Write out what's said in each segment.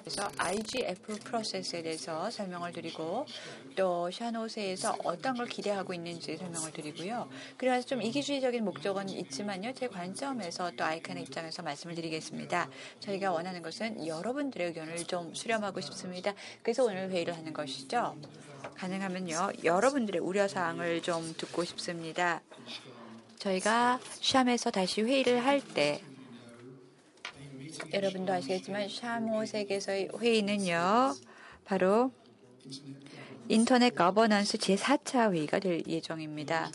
그래서 IGF 프로세스에 대해서 설명을 드리고 또 샤노세에서 어떤 걸 기대하고 있는지 설명을 드리고요. 그래서 좀 이기주의적인 목적은 있지만요. 제 관점에서 또 아이칸의 입장에서 말씀을 드리겠습니다. 저희가 원하는 것은 여러분들의 의견을 좀 수렴하고 싶습니다. 그래서 오늘 회의를 하는 것이죠. 가능하면요. 여러분들의 우려사항을 좀 듣고 싶습니다. 저희가 샴에서 다시 회의를 할 때 여러분도 아시겠지만 샤모색에서의 회의는요. 바로 인터넷 거버넌스 제4차 회의가 될 예정입니다.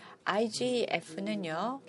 IGF는요.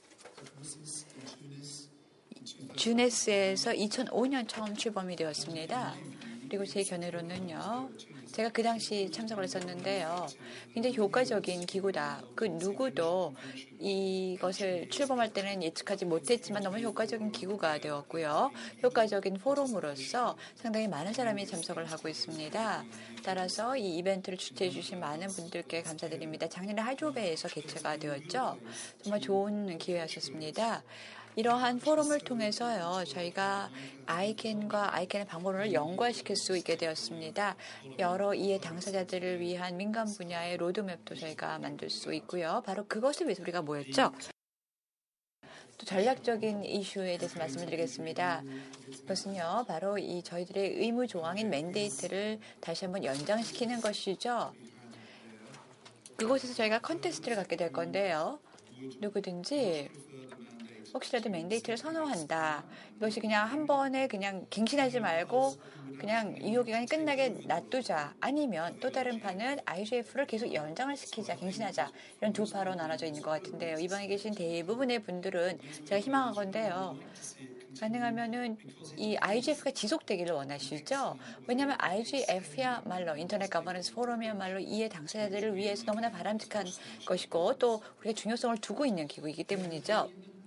주네스에서 2005년 처음 출범이 되었습니다. 그리고 제 견해로는요. 제가 그 당시 참석을 했었는데요. 굉장히 효과적인 기구다. 그 누구도 이것을 출범할 때는 예측하지 못했지만 너무 효과적인 기구가 되었고요. 효과적인 포럼으로서 상당히 많은 사람이 참석을 하고 있습니다. 따라서 이 이벤트를 주최해 주신 많은 분들께 감사드립니다. 작년에 하조베에서 개최가 되었죠. 정말 좋은 기회였었습니다. 이러한 포럼을 통해서요, 저희가 아이캔과 아이캔의 방법론을 연구시킬 수 있게 되었습니다. 여러 이해 당사자들을 위한 민간 분야의 로드맵도 저희가 만들 수 있고요. 바로 그것을 위해서 우리가 모였죠. 또 전략적인 이슈에 대해서 말씀을 드리겠습니다. 그것은요, 바로 이 저희들의 의무 조항인 맨데이트를 다시 한번 연장시키는 것이죠. 그곳에서 저희가 컨테스트를 갖게 될 건데요. 누구든지 혹시라도 맨데이트를 선호한다. 이것이 그냥 한 번에 그냥 갱신하지 말고 그냥 유효기간이 끝나게 놔두자. 아니면 또 다른 판은 IGF를 계속 연장을 시키자, 갱신하자. 이런 두 파로 나눠져 있는 것 같은데요. 이 방에 계신 대부분의 분들은 제가 희망하건대요. 가능하면은 이 IGF가 지속되기를 원하시죠? 왜냐하면 IGF야말로 인터넷 거버넌스 포럼이야말로 이해 당사자들을 위해서 너무나 바람직한 것이고 또 우리가 중요성을 두고 있는 기구이기 때문이죠.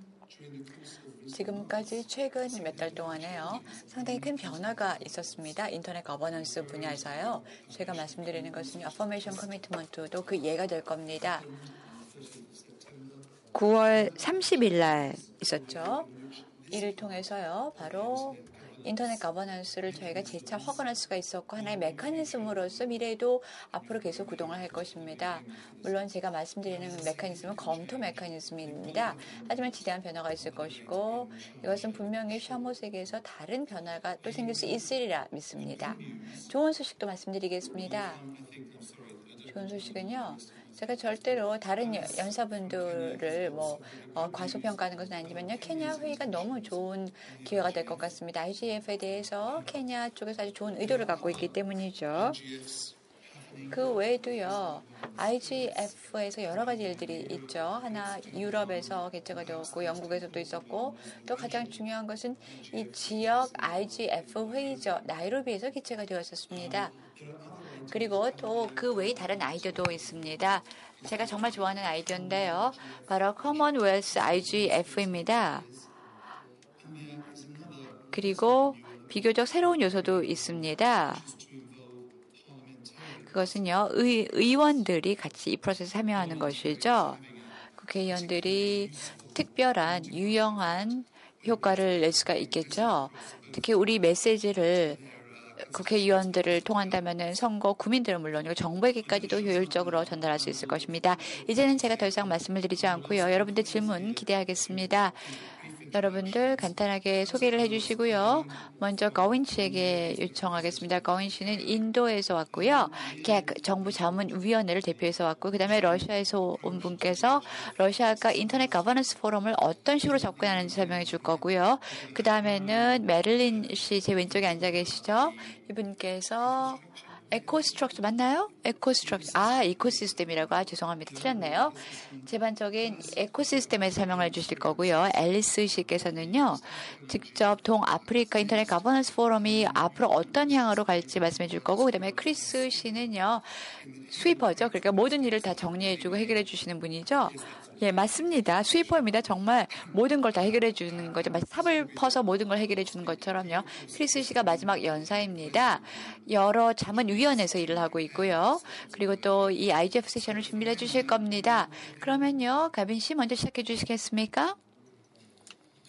지금까지 최근 몇 달 동안에요. 상당히 큰 변화가 있었습니다. 인터넷 거버넌스 분야에서요. 제가 말씀드리는 것은 어퍼메이션 커미트먼트도 그 예가 될 겁니다. 9월 30일 날 있었죠. 이를 통해서요. 바로 인터넷 거버넌스를 저희가 재차 확언할 수가 있었고 하나의 메커니즘으로서 미래에도 앞으로 계속 구동을 할 것입니다. 물론 제가 말씀드리는 메커니즘은 검토 메커니즘입니다. 하지만 지대한 변화가 있을 것이고 이것은 분명히 샤모색에서 다른 변화가 또 생길 수 있으리라 믿습니다. 좋은 소식도 말씀드리겠습니다. 좋은 소식은요. 제가 절대로 다른 연사분들을 과소평가하는 것은 아니지만요. 케냐 회의가 너무 좋은 기회가 될 것 같습니다. IGF에 대해서 케냐 쪽에서 아주 좋은 의도를 갖고 있기 때문이죠. 그 외에도요. IGF에서 여러 가지 일들이 있죠. 하나 유럽에서 개최가 되었고 영국에서도 있었고 또 가장 중요한 것은 이 지역 IGF 회의죠. 나이로비에서 개최가 되었었습니다. 그리고 또 그 외에 다른 아이디어도 있습니다. 제가 정말 좋아하는 아이디어인데요. 바로 커먼웰스 IGF입니다. 그리고 비교적 새로운 요소도 있습니다. 그것은요, 의원들이 같이 이 프로세스에 참여하는 것이죠. 국회의원들이 특별한, 유용한 효과를 낼 수가 있겠죠. 특히 우리 메시지를 국회의원들을 통한다면은 선거 국민들은 물론이고 정부에게까지도 효율적으로 전달할 수 있을 것입니다. 이제는 제가 더 이상 말씀을 드리지 않고요. 여러분들 질문 기대하겠습니다. 여러분들 간단하게 소개를 해주시고요. 먼저 거윈 씨에게 요청하겠습니다. 거윈 씨는 인도에서 왔고요. 정부 자문위원회를 대표해서 왔고 그 다음에 러시아에서 온 분께서 러시아가 인터넷 거버넌스 포럼을 어떤 식으로 접근하는지 설명해 줄 거고요. 그 다음에는 메릴린 씨 제 왼쪽에 앉아 계시죠. 이분께서 에코스트럭처 맞나요? 이코시스템이라고 죄송합니다. 틀렸네요. 제반적인 에코시스템에서 설명을 해주실 거고요. 앨리스 씨께서는요. 직접 동아프리카 인터넷 거버넌스 포럼이 앞으로 어떤 향으로 갈지 말씀해 줄 거고 그다음에 크리스 씨는요. 스위퍼죠. 그러니까 모든 일을 다 정리해주고 해결해 주시는 분이죠. 예, 맞습니다. 스위퍼입니다. 정말 모든 걸 다 해결해 주는 거죠. 삽을 퍼서 모든 걸 해결해 주는 것처럼요. 크리스 씨가 마지막 연사입니다. 여러 자문위원회에서 일을 하고 있고요. 그리고 또 이 IGF 세션을 준비해 주실 겁니다. 그러면요. 가빈 씨 먼저 시작해 주시겠습니까?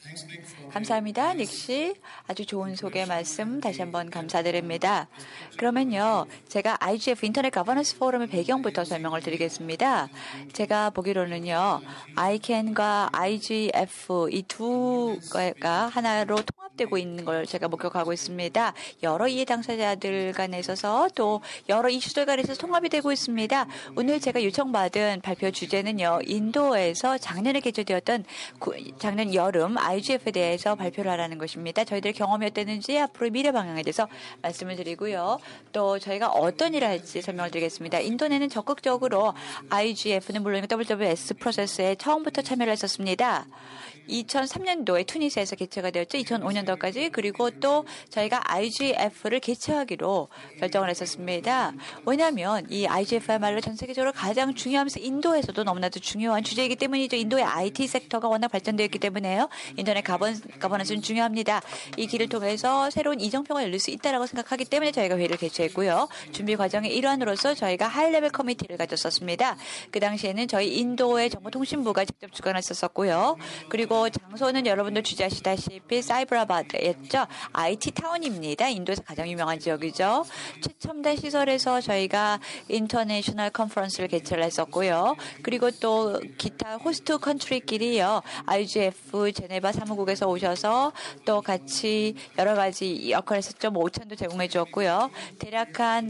감사합니다. 닉씨. 아주 좋은 소개 말씀 다시 한번 감사드립니다. 그러면요. 제가 IGF 인터넷 거버넌스 포럼의 배경부터 설명을 드리겠습니다. 제가 보기로는요. ICANN과 IGF 이 두 개가 하나로 통합되고 있는 걸 제가 목격하고 있습니다. 여러 이해 당사자들 간에 있어서 또 여러 이슈들 간에 있어서 통합이 되고 있습니다. 오늘 제가 요청받은 발표 주제는요. 인도에서 작년에 개최되었던 작년 여름 IGF에 대해서 발표를 하라는 것입니다. 저희들의 경험이 어땠는지 앞으로 미래 방향에 대해서 말씀을 드리고요. 또 저희가 어떤 일을 할지 설명을 드리겠습니다. 인도네는 적극적으로 IGF는 물론 WWS 프로세스에 처음부터 참여를 했었습니다. 2003년도에 투니스에서 개최가 되었죠. 2005년도까지. 그리고 또 저희가 IGF를 개최하기로 결정을 했었습니다. 왜냐하면 이 IGF야말로 전 세계적으로 가장 중요하면서 인도에서도 너무나도 중요한 주제이기 때문이죠. 인도의 IT 섹터가 워낙 발전되었기 때문에요. 인터넷 가버넌스는 중요합니다. 이 길을 통해서 새로운 이정표가 열릴 수 있다고 생각하기 때문에 저희가 회의를 개최했고요. 준비 과정의 일환으로서 저희가 하이레벨 커미티를 가졌었습니다. 그 당시에는 저희 인도의 정보통신부가 직접 주관했었고요. 그리고 장소는 여러분들 주제하시다시피 사이버라바드였죠. IT 타운입니다. 인도에서 가장 유명한 지역이죠. 최첨단 시설에서 저희가 인터내셔널 컨퍼런스를 개최를 했었고요. 그리고 또 기타 호스트 컨트리끼리요. IGF 제네바 사무국에서 오셔서 또 같이 여러 가지 역할을 했었죠. 뭐 오찬도 제공해 주었고요. 대략 한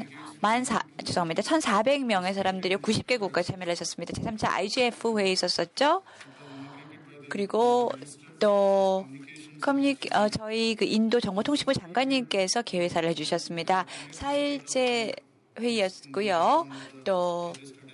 1,400명의 사람들이 90개 국가 참여를 했었습니다. 제3차 IGF 회의 있었었죠. 그리고 또 저희 그 인도 정보통신부 장관님께서 개회사를 해주셨습니다. 4일째 회의였고요. 또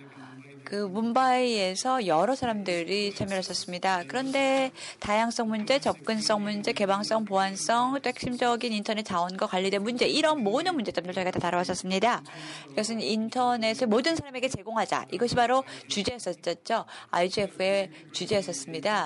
그 문바이에서 여러 사람들이 참여를 했었습니다. 그런데 다양성 문제, 접근성 문제, 개방성, 보안성, 또 핵심적인 인터넷 자원과 관리된 문제 이런 모든 문제점들 저희가 다 다뤄왔었습니다. 이것은 인터넷을 모든 사람에게 제공하자. 이것이 바로 주제였었죠. IGF의 주제였었습니다.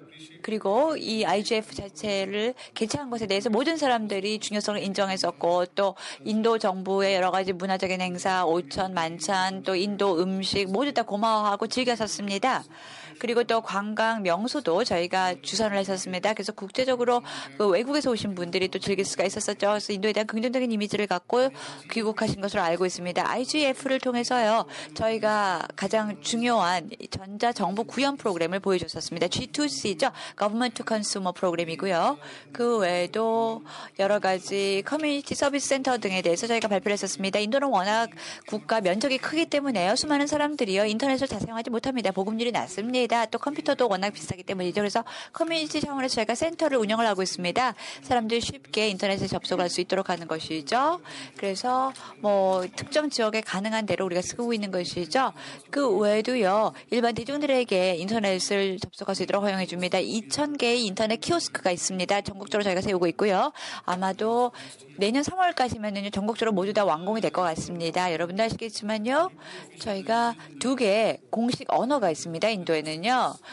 그리고 이 IGF 자체를 개최한 것에 대해서 모든 사람들이 중요성을 인정했었고 또 인도 정부의 여러 가지 문화적인 행사, 오천, 만찬, 또 인도 음식 모두 다 고마워하고 즐겼었습니다. 그리고 또 관광 명소도 저희가 주선을 했었습니다. 그래서 국제적으로 그 외국에서 오신 분들이 또 즐길 수가 있었었죠. 그래서 인도에 대한 긍정적인 이미지를 갖고 귀국하신 것으로 알고 있습니다. IGF를 통해서요. 저희가 가장 중요한 전자정보 구현 프로그램을 보여줬었습니다. G2C죠. Government to Consumer 프로그램이고요. 그 외에도 여러 가지 커뮤니티 서비스 센터 등에 대해서 저희가 발표를 했었습니다. 인도는 워낙 국가 면적이 크기 때문에요. 수많은 사람들이요. 인터넷을 다 사용하지 못합니다. 보급률이 낮습니다. 또 컴퓨터도 워낙 비싸기 때문이죠. 그래서 커뮤니티 차원에서 저희가 센터를 운영을 하고 있습니다. 사람들이 쉽게 인터넷에 접속할 수 있도록 하는 것이죠. 그래서 뭐 특정 지역에 가능한 대로 우리가 쓰고 있는 것이죠. 그 외에도요. 일반 대중들에게 인터넷을 접속할 수 있도록 허용해 줍니다. 2,000개의 인터넷 키오스크가 있습니다. 전국적으로 저희가 세우고 있고요. 아마도 내년 3월까지면은 전국적으로 모두 다 완공이 될 것 같습니다. 여러분도 아시겠지만요. 저희가 2개의 공식 언어가 있습니다. 인도에는요.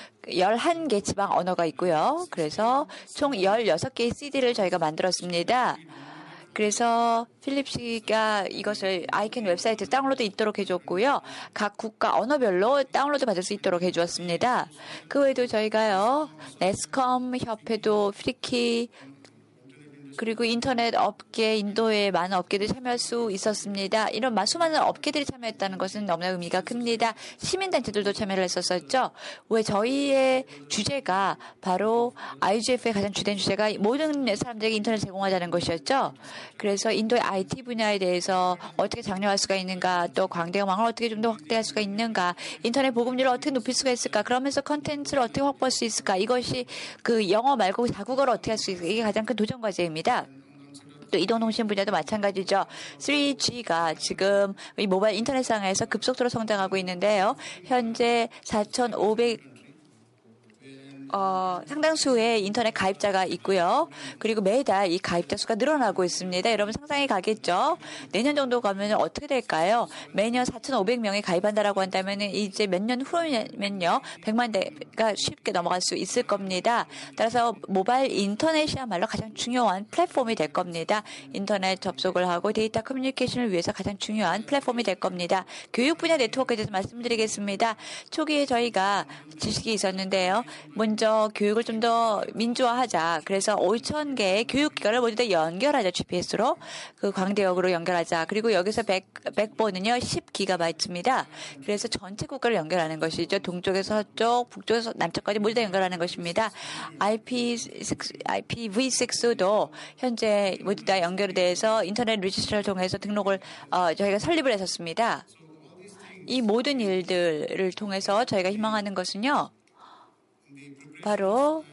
11개 지방 언어가 있고요. 그래서 총 16개의 CD를 저희가 만들었습니다. 그래서 필립 씨가 이것을 아이캔 웹사이트에 다운로드 있도록 해줬고요. 각 국가 언어별로 다운로드 받을 수 있도록 해주었습니다. 그 외에도 저희가요. 네스컴 협회도 프리키 그리고 인터넷 업계, 인도의 많은 업계들이 참여할 수 있었습니다. 이런 수많은 업계들이 참여했다는 것은 너무나 의미가 큽니다. 시민단체들도 참여를 했었었죠. 왜 저희의 주제가 바로 IGF의 가장 주된 주제가 모든 사람들에게 인터넷 제공하자는 것이었죠. 그래서 인도의 IT 분야에 대해서 어떻게 장려할 수가 있는가, 또 광대역망을 어떻게 좀 더 확대할 수가 있는가, 인터넷 보급률을 어떻게 높일 수가 있을까, 그러면서 컨텐츠를 어떻게 확보할 수 있을까, 이것이 그 영어 말고 다국어를 어떻게 할 수 있을까, 이게 가장 큰 도전 과제입니다. 또 이동통신 분야도 마찬가지죠. 3G가 지금 이 모바일 인터넷상에서 급속도로 성장하고 있는데요. 현재 4,500 상당수의 인터넷 가입자가 있고요. 그리고 매달 이 가입자 수가 늘어나고 있습니다. 여러분 상상이 가겠죠? 내년 정도 가면 어떻게 될까요? 매년 4,500명이 가입한다라고 한다면 이제 몇 년 후면요. 100만 대가 쉽게 넘어갈 수 있을 겁니다. 따라서 모바일 인터넷이야말로 가장 중요한 플랫폼이 될 겁니다. 인터넷 접속을 하고 데이터 커뮤니케이션을 위해서 가장 중요한 플랫폼이 될 겁니다. 교육 분야 네트워크에 대해서 말씀드리겠습니다. 초기에 저희가 지식이 있었는데요. 먼저 교육을 좀 더 민주화하자. 그래서 5천 개의 교육기관을 모두 다 연결하자. GPS로 그 광대역으로 연결하자. 그리고 여기서 백본은요 10GB입니다. 그래서 전체 국가를 연결하는 것이죠. 동쪽에서 서쪽, 북쪽에서 남쪽까지 모두 다 연결하는 것입니다. IPv6도 현재 모두 다 연결이 돼서 인터넷 리지스트를 통해서 등록을 저희가 설립을 했었습니다. 이 모든 일들을 통해서 저희가 희망하는 것은요. 바로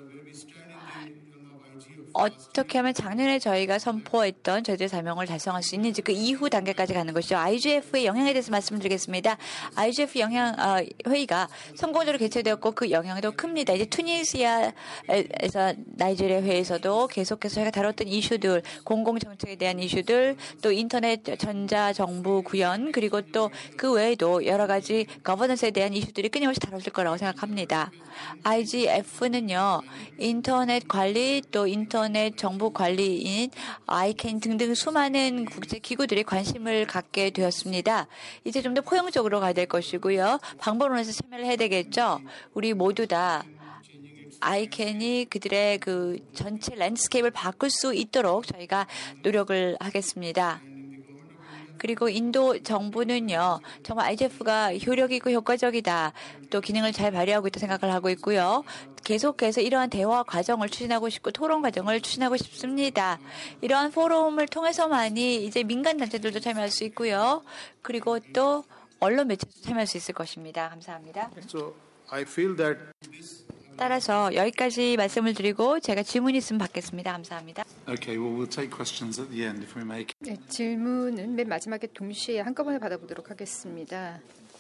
어떻게 하면 작년에 저희가 선포했던 저희들의 사명을 달성할 수 있는지 그 이후 단계까지 가는 것이죠. IGF의 영향에 대해서 말씀드리겠습니다. IGF 회의가 성공적으로 개최되었고 그 영향도 큽니다. 이제 투니시아에서 나이지리아 회의에서도 계속해서 저희가 다뤘던 이슈들, 공공정책에 대한 이슈들, 또 인터넷 전자정부 구현, 그리고 또 그 외에도 여러 가지 거버넌스에 대한 이슈들이 끊임없이 다뤄질 거라고 생각합니다. IGF는요, 인터넷 관리, 또 인터넷 정부 관리인, 아이캔 등등 수많은 국제 기구들이 관심을 갖게 되었습니다. 이제 좀 더 포용적으로 가야 될 것이고요. 방법론에서 참여를 해야 되겠죠. 우리 모두 다 아이캔이 그들의 그 전체 랜드스케이프를 바꿀 수 있도록 저희가 노력을 하겠습니다. 그리고 인도 정부는요, 정말 IGF가 효력이 있고 효과적이다. 또 기능을 잘 발휘하고 있다 생각을 하고 있고요. 계속해서 이러한 대화 과정을 추진하고 싶고 토론 과정을 추진하고 싶습니다. 이러한 포럼을 통해서만이 이제 민간 단체들도 참여할 수 있고요. 그리고 또 언론 매체도 참여할 수 있을 것입니다. 감사합니다. So I feel that 따라서 여기까지 말씀을 드리고 제가 질문 있으면 받겠습니다. 감사합니다. Okay, well, we'll take questions at the end if we make. 네, 질문은 맨 마지막에 동시에 한꺼번에 받아보도록 하겠습니다.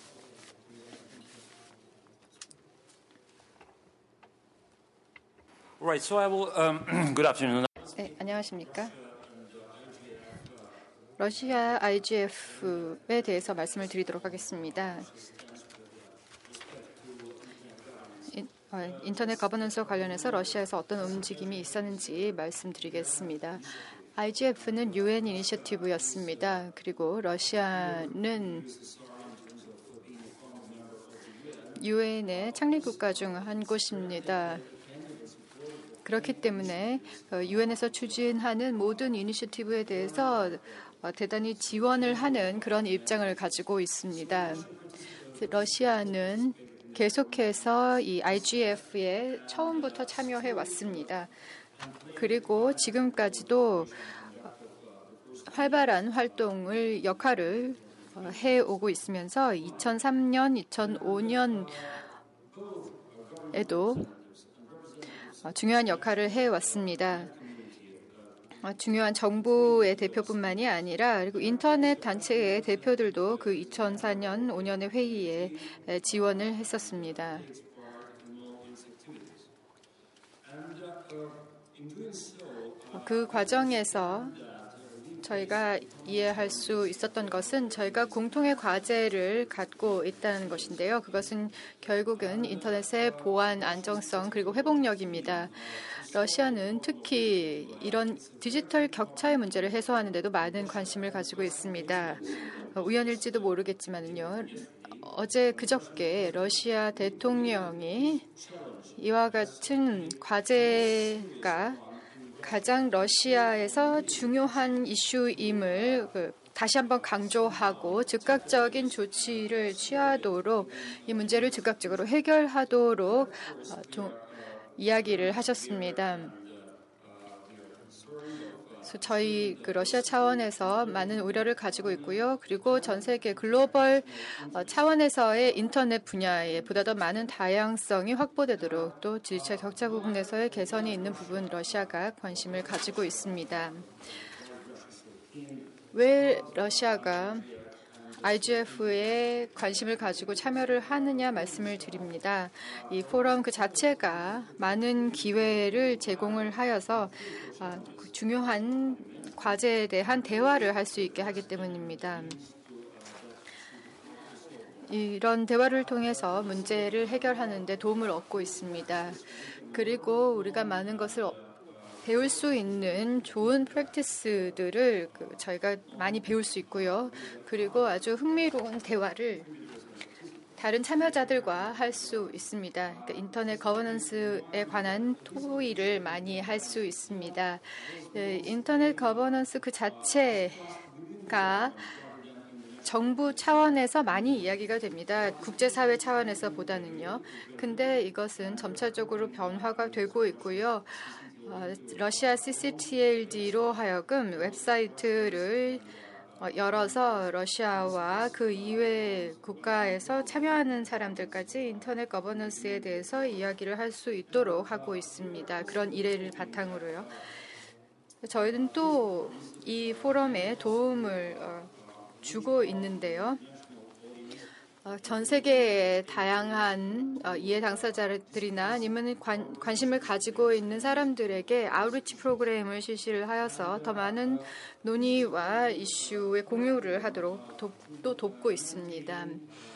Right, so I will. Good afternoon. 네, 안녕하십니까? 러시아 IGF에 대해서 말씀을 드리도록 하겠습니다. 인터넷 거버넌스와 관련해서 러시아에서 어떤 움직임이 있었는지 말씀드리겠습니다. IGF는 UN 이니셔티브였습니다. 그리고 러시아는 UN의 창립국가 중 한 곳입니다. 그렇기 때문에 UN에서 추진하는 모든 이니셔티브에 대해서 대단히 지원을 하는 그런 입장을 가지고 있습니다. 러시아는 계속해서 이 IGF에 처음부터 참여해 왔습니다. 그리고 지금까지도 활발한 역할을 해오고 있으면서 2003년, 2005년에도 중요한 역할을 해왔습니다. 중요한 정부의 대표뿐만이 아니라 그리고 인터넷 단체의 대표들도 그 2004년, 5년의 회의에 지원을 했었습니다. 그 과정에서 저희가 이해할 수 있었던 것은 저희가 공통의 과제를 갖고 있다는 것인데요. 그것은 결국은 인터넷의 보안, 안정성 그리고 회복력입니다. 러시아는 특히 이런 디지털 격차의 문제를 해소하는 데도 많은 관심을 가지고 있습니다. 우연일지도 모르겠지만요. 그저께 러시아 대통령이 이와 같은 과제가 가장 러시아에서 중요한 이슈임을 다시 한번 강조하고 즉각적인 조치를 취하도록 이 문제를 즉각적으로 해결하도록 이야기를 하셨습니다. 그래서 저희 러시아 차원에서 많은 우려를 가지고 있고요. 그리고 전 세계 글로벌 차원에서의 인터넷 분야에 보다 더 많은 다양성이 확보되도록 또 디지털 격차 부분에서의 개선이 있는 부분 러시아가 관심을 가지고 있습니다. 왜 러시아가 IGF에 관심을 가지고 참여를 하느냐 말씀을 드립니다. 이 포럼 그 자체가 많은 기회를 제공을 하여서 중요한 과제에 대한 대화를 할 수 있게 하기 때문입니다. 이런 대화를 통해서 문제를 해결하는 데 도움을 얻고 있습니다. 그리고 우리가 많은 것을 배울 수 있는 좋은 프랙티스들을 저희가 많이 배울 수 있고요. 그리고 아주 흥미로운 대화를 다른 참여자들과 할 수 있습니다. 그러니까 인터넷 거버넌스에 관한 토의를 많이 할 수 있습니다. 인터넷 거버넌스 그 자체가 정부 차원에서 많이 이야기가 됩니다. 국제사회 차원에서 보다는요. 근데 이것은 점차적으로 변화가 되고 있고요. 러시아 CCTLD로 하여금 웹사이트를 열어서 러시아와 그 이외 국가에서 참여하는 사람들까지 인터넷 거버넌스에 대해서 이야기를 할 수 있도록 하고 있습니다. 그런 일을 바탕으로요. 저희는 또 이 포럼에 도움을 주고 있는데요. 전 세계의 다양한 이해 당사자들이나 아니면 관심을 가지고 있는 사람들에게 아웃리치 프로그램을 실시를 하여서 더 많은 논의와 이슈의 공유를 하도록 또 돕고 있습니다.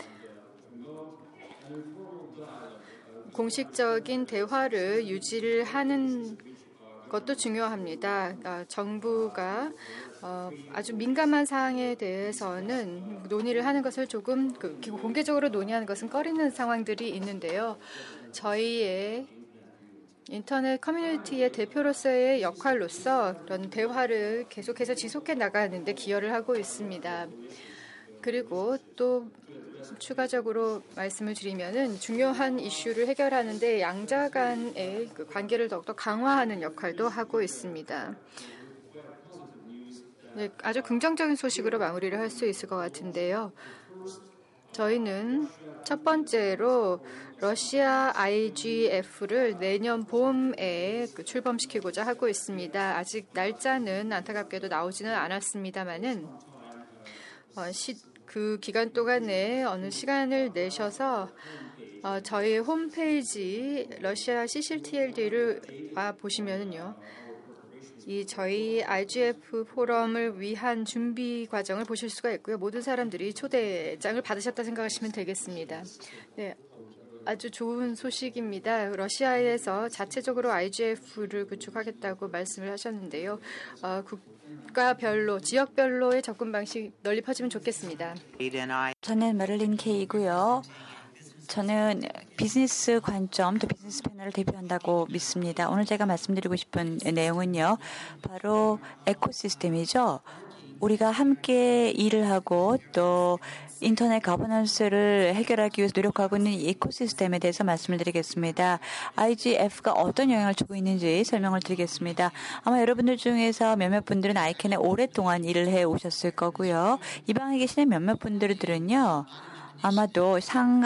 공식적인 대화를 유지를 하는 것도 중요합니다. 정부가 아주 민감한 사항에 대해서는 논의를 하는 것을 조금 공개적으로 논의하는 것은 꺼리는 상황들이 있는데요. 저희의 인터넷 커뮤니티의 대표로서의 역할로서 그런 대화를 계속해서 지속해 나가는데 기여를 하고 있습니다. 그리고 또 추가적으로 말씀을 드리면은 중요한 이슈를 해결하는데 양자 간의 그 관계를 더욱더 강화하는 역할도 하고 있습니다. 네, 아주 긍정적인 소식으로 마무리를 할 수 있을 것 같은데요. 저희는 첫 번째로 러시아 IGF를 내년 봄에 출범시키고자 하고 있습니다. 아직 날짜는 안타깝게도 나오지는 않았습니다만은 그 기간 동안에 어느 시간을 내셔서 저희 홈페이지 러시아 CCTLD를 보시면은요. 이 저희 IGF 포럼을 위한 준비 과정을 보실 수가 있고요. 모든 사람들이 초대장을 받으셨다 생각하시면 되겠습니다. 네, 아주 좋은 소식입니다. 러시아에서 자체적으로 IGF를 구축하겠다고 말씀을 하셨는데요. 국가별로, 지역별로의 접근 방식 널리 퍼지면 좋겠습니다. 저는 메릴린 K이고요. 저는 비즈니스 관점, 또 비즈니스 패널을 대표한다고 믿습니다. 오늘 제가 말씀드리고 싶은 내용은요. 바로 에코시스템이죠. 우리가 함께 일을 하고 또 인터넷 거버넌스를 해결하기 위해서 노력하고 있는 이 에코시스템에 대해서 말씀을 드리겠습니다. IGF가 어떤 영향을 주고 있는지 설명을 드리겠습니다. 아마 여러분들 중에서 몇몇 분들은 아이캔에 오랫동안 일을 해 오셨을 거고요. 이 방에 계시는 몇몇 분들은요. 아마도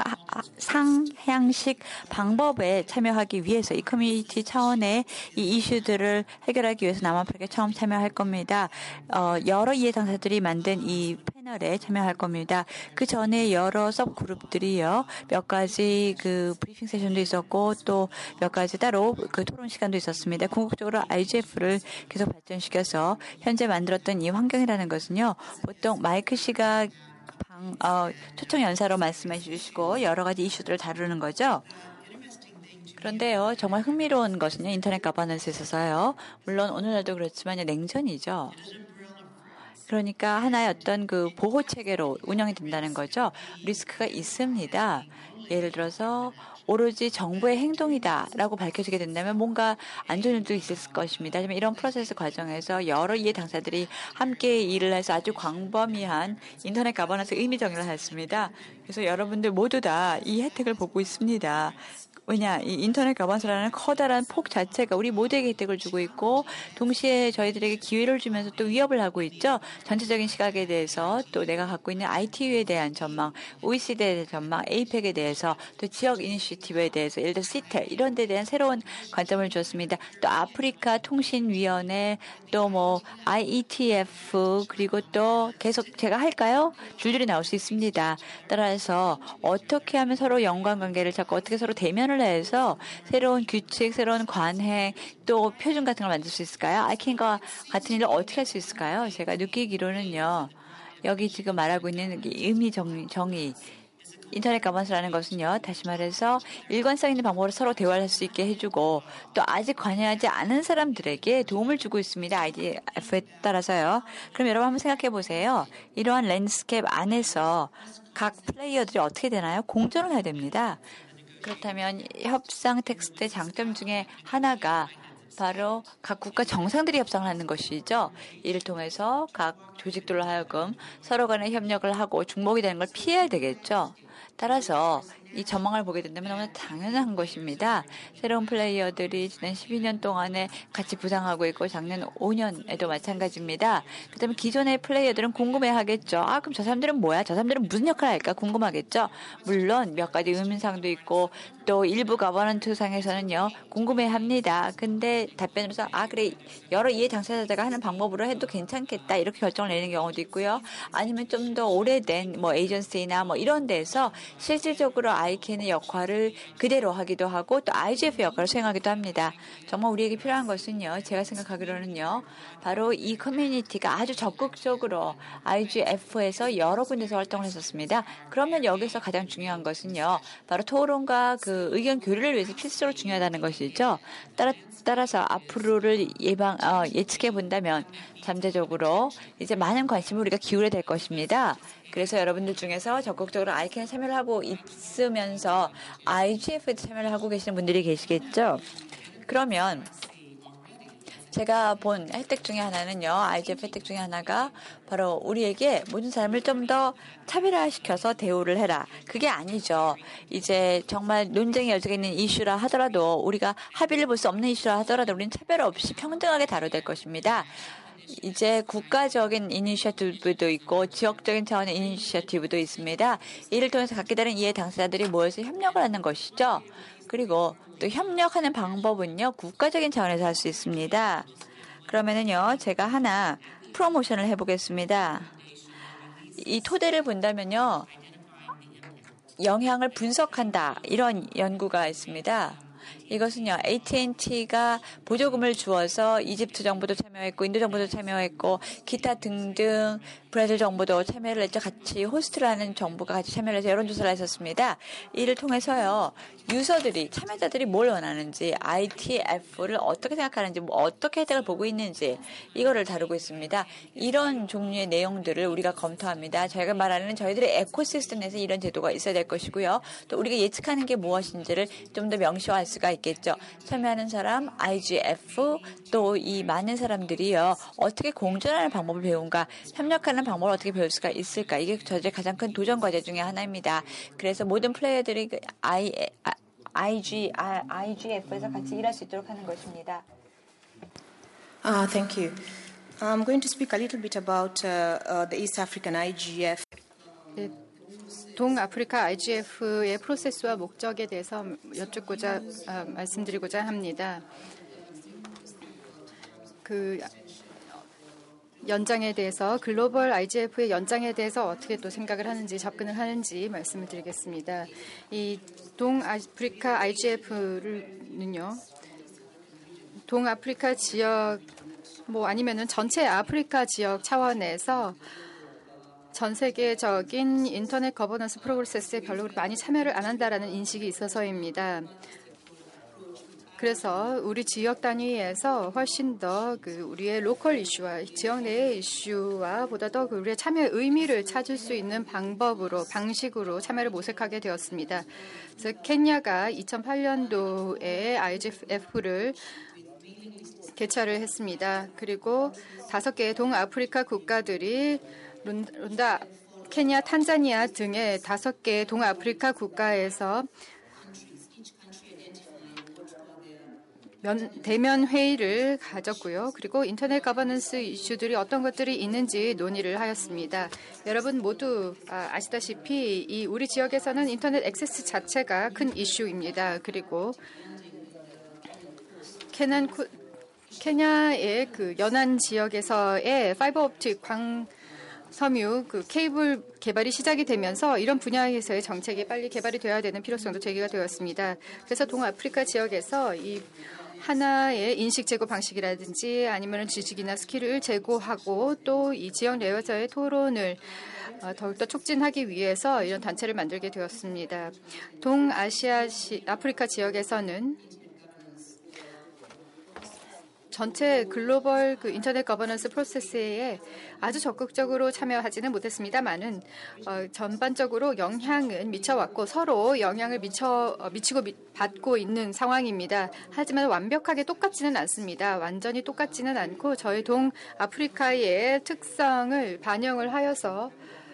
상향식 방법에 참여하기 위해서 이 커뮤니티 차원의 이 이슈들을 해결하기 위해서 남아프리카에 처음 참여할 겁니다. 여러 이해 당사자들이 만든 이 패널에 참여할 겁니다. 그 전에 여러 서브그룹들이요. 몇 가지 그 브리핑 세션도 있었고 또 몇 가지 따로 그 토론 시간도 있었습니다. 궁극적으로 IGF를 계속 발전시켜서 현재 만들었던 이 환경이라는 것은요. 보통 마이크 씨가 초청 연사로 말씀해 주시고 여러 가지 이슈들을 다루는 거죠. 그런데요, 정말 흥미로운 것은요, 인터넷 거버넌스에 있어서요. 물론 오늘날도 그렇지만 냉전이죠. 그러니까 하나의 어떤 그 보호 체계로 운영이 된다는 거죠. 리스크가 있습니다. 예를 들어서 오로지 정부의 행동이다라고 밝혀지게 된다면 뭔가 안 좋은 일도 있을 것입니다. 하지만 이런 프로세스 과정에서 여러 이해 당사들이 함께 일을 해서 아주 광범위한 인터넷 거버넌스 의미 정의를 했습니다. 그래서 여러분들 모두 다 이 혜택을 보고 있습니다. 왜냐, 이 인터넷 거버넌스라는 커다란 폭 자체가 우리 모두에게 혜택을 주고 있고 동시에 저희들에게 기회를 주면서 또 위협을 하고 있죠. 전체적인 시각에 대해서 또 내가 갖고 있는 ITU에 대한 전망, OECD에 대한 전망, APEC에 대해서 또 지역 이니시티브에 대해서 예를 들어 시텔 이런 데 대한 새로운 관점을 주었습니다. 또 아프리카 통신위원회 또 뭐 IETF 그리고 또 계속 제가 할까요? 줄줄이 나올 수 있습니다. 따라서 어떻게 하면 서로 연관관계를 찾고 어떻게 서로 대면을 해서 새로운 규칙, 새로운 관행, 또 표준 같은 걸 만들 수 있을까요? 아이캔과 같은 일을 어떻게 할 수 있을까요? 제가 느끼기로는요. 여기 지금 말하고 있는 의미 정의, 인터넷 가버넌스라는 것은요, 다시 말해서 일관성 있는 방법으로 서로 대화를 할 수 있게 해주고 또 아직 관여하지 않은 사람들에게 도움을 주고 있습니다. IDF에 따라서요. 그럼 여러분 한번 생각해 보세요. 이러한 랜드스케이프 안에서 각 플레이어들이 어떻게 되나요? 공존을 해야 됩니다. 그렇다면 협상 텍스트의 장점 중에 하나가 바로 각 국가 정상들이 협상을 하는 것이죠. 이를 통해서 각 조직들로 하여금 서로 간에 협력을 하고 중복이 되는 걸 피해야 되겠죠. 따라서 이 전망을 보게 된다면 너무나 당연한 것입니다. 새로운 플레이어들이 지난 12년 동안에 같이 부상하고 있고 작년 5년에도 마찬가지입니다. 그렇다면 기존의 플레이어들은 궁금해하겠죠. 그럼 저 사람들은 뭐야? 저 사람들은 무슨 역할을 할까? 궁금하겠죠. 물론 몇 가지 의문사항도 있고 또 일부 거버넌트상에서는요. 궁금해합니다. 근데 답변으로서 그래 여러 이해 당사자가 하는 방법으로 해도 괜찮겠다 이렇게 결정을 내리는 경우도 있고요. 아니면 좀 더 오래된 에이전시나 이런 데서 실질적으로 ICAN의 역할을 그대로 하기도 하고 또 IGF 역할을 수행하기도 합니다. 정말 우리에게 필요한 것은요. 제가 생각하기로는요. 바로 이 커뮤니티가 아주 적극적으로 IGF에서 여러 군데서 활동을 했었습니다. 그러면 여기서 가장 중요한 것은요. 바로 토론과 그 의견 교류를 위해서 필수로 중요하다는 것이죠. 따라서 앞으로를 예측해 본다면 잠재적으로 이제 많은 관심을 우리가 기울여야 될 것입니다. 그래서 여러분들 중에서 적극적으로 ICAN에 참여를 하고 있으면서 IGF에 참여를 하고 계시는 분들이 계시겠죠. 그러면 제가 본 혜택 중에 하나는요. IGF 혜택 중에 하나가 바로 우리에게 모든 사람을 좀 더 차별화시켜서 대우를 해라. 그게 아니죠. 이제 정말 논쟁의 여지가 있는 이슈라 하더라도 우리가 합의를 볼 수 없는 이슈라 하더라도 우리는 차별 없이 평등하게 다뤄야 될 것입니다. 이제 국가적인 이니셔티브도 있고 지역적인 차원의 이니셔티브도 있습니다. 이를 통해서 각기 다른 이해 당사자들이 모여서 협력을 하는 것이죠. 그리고 또 협력하는 방법은요. 국가적인 차원에서 할 수 있습니다. 그러면은요. 제가 하나 프로모션을 해보겠습니다. 이 토대를 본다면요. 영향을 분석한다. 이런 연구가 있습니다. 이것은요, AT&T가 보조금을 주어서 이집트 정부도 참여했고, 인도 정부도 참여했고, 기타 등등 브라질 정부도 참여를 했죠. 같이 호스트를 하는 정부가 같이 참여를 해서 여론조사를 했었습니다. 이를 통해서요, 유저들이, 참여자들이 뭘 원하는지, ITF를 어떻게 생각하는지, 어떻게 혜택을 보고 있는지, 이거를 다루고 있습니다. 이런 종류의 내용들을 우리가 검토합니다. 저희가 말하는 저희들의 에코시스템 내에서 이런 제도가 있어야 될 것이고요. 또 우리가 예측하는 게 무엇인지를 좀 더 명시화할 수가 있겠죠. 참여하는 사람, IGF, 또 이 많은 사람들이요. 어떻게 공존하는 방법을 배운가, 협력하는 방법을 어떻게 배울 수가 있을까. 이게 저희의 가장 큰 도전 과제 중에 하나입니다. 그래서 모든 플레이어들이 IGF에서 같이 일할 수 있도록 하는 것입니다. Thank you. I'm going to speak a little bit about the East African IGF. 네, 동아프리카 IGF의 프로세스와 목적에 대해서 여쭙고자 말씀드리고자 합니다. 그 연장에 대해서 글로벌 IGF의 연장에 대해서 어떻게 또 생각을 하는지 접근을 하는지 말씀을 드리겠습니다. 이 동아프리카 IGF는요. 동아프리카 지역 아니면은 전체 아프리카 지역 차원에서 전 세계적인 인터넷 거버넌스 프로세스에 별로 많이 참여를 안 한다라는 인식이 있어서입니다. 그래서 우리 지역 단위에서 훨씬 더 우리의 로컬 이슈와 지역 내의 이슈와 보다 더 우리의 참여의 의미를 찾을 수 있는 방식으로 참여를 모색하게 되었습니다. 그래서 케냐가 2008년도에 IGF를 개최를 했습니다. 그리고 5개의 동아프리카 국가들이 룬다, 케냐, 탄자니아 등의 5개의 동아프리카 국가에서 대면 회의를 가졌고요. 그리고 인터넷 거버넌스 이슈들이 어떤 것들이 있는지 논의를 하였습니다. 여러분 모두 아시다시피 우리 지역에서는 인터넷 액세스 자체가 큰 이슈입니다. 그리고 케냐의 연안 지역에서의 파이버 옵틱 섬유 케이블 개발이 시작이 되면서 이런 분야에서의 정책이 빨리 개발이 되어야 되는 필요성도 제기가 되었습니다. 그래서 동아프리카 지역에서 이 하나의 인식 제고 방식이라든지 아니면 지식이나 스킬을 제고하고 또 이 지역 내에서의 토론을 더욱더 촉진하기 위해서 이런 단체를 만들게 되었습니다. 아프리카 지역에서는 전체 글로벌 인터넷 거버넌스 프로세스에 아주 적극적으로 참여하지는 못했습니다만은 전반적으로 영향은 미쳐왔고 서로 영향을 미치고 받고 있는 상황입니다. 하지만 완벽하게 똑같지는 않습니다. 완전히 똑같지는 않고 저희 동아프리카의 특성을 반영을 하여서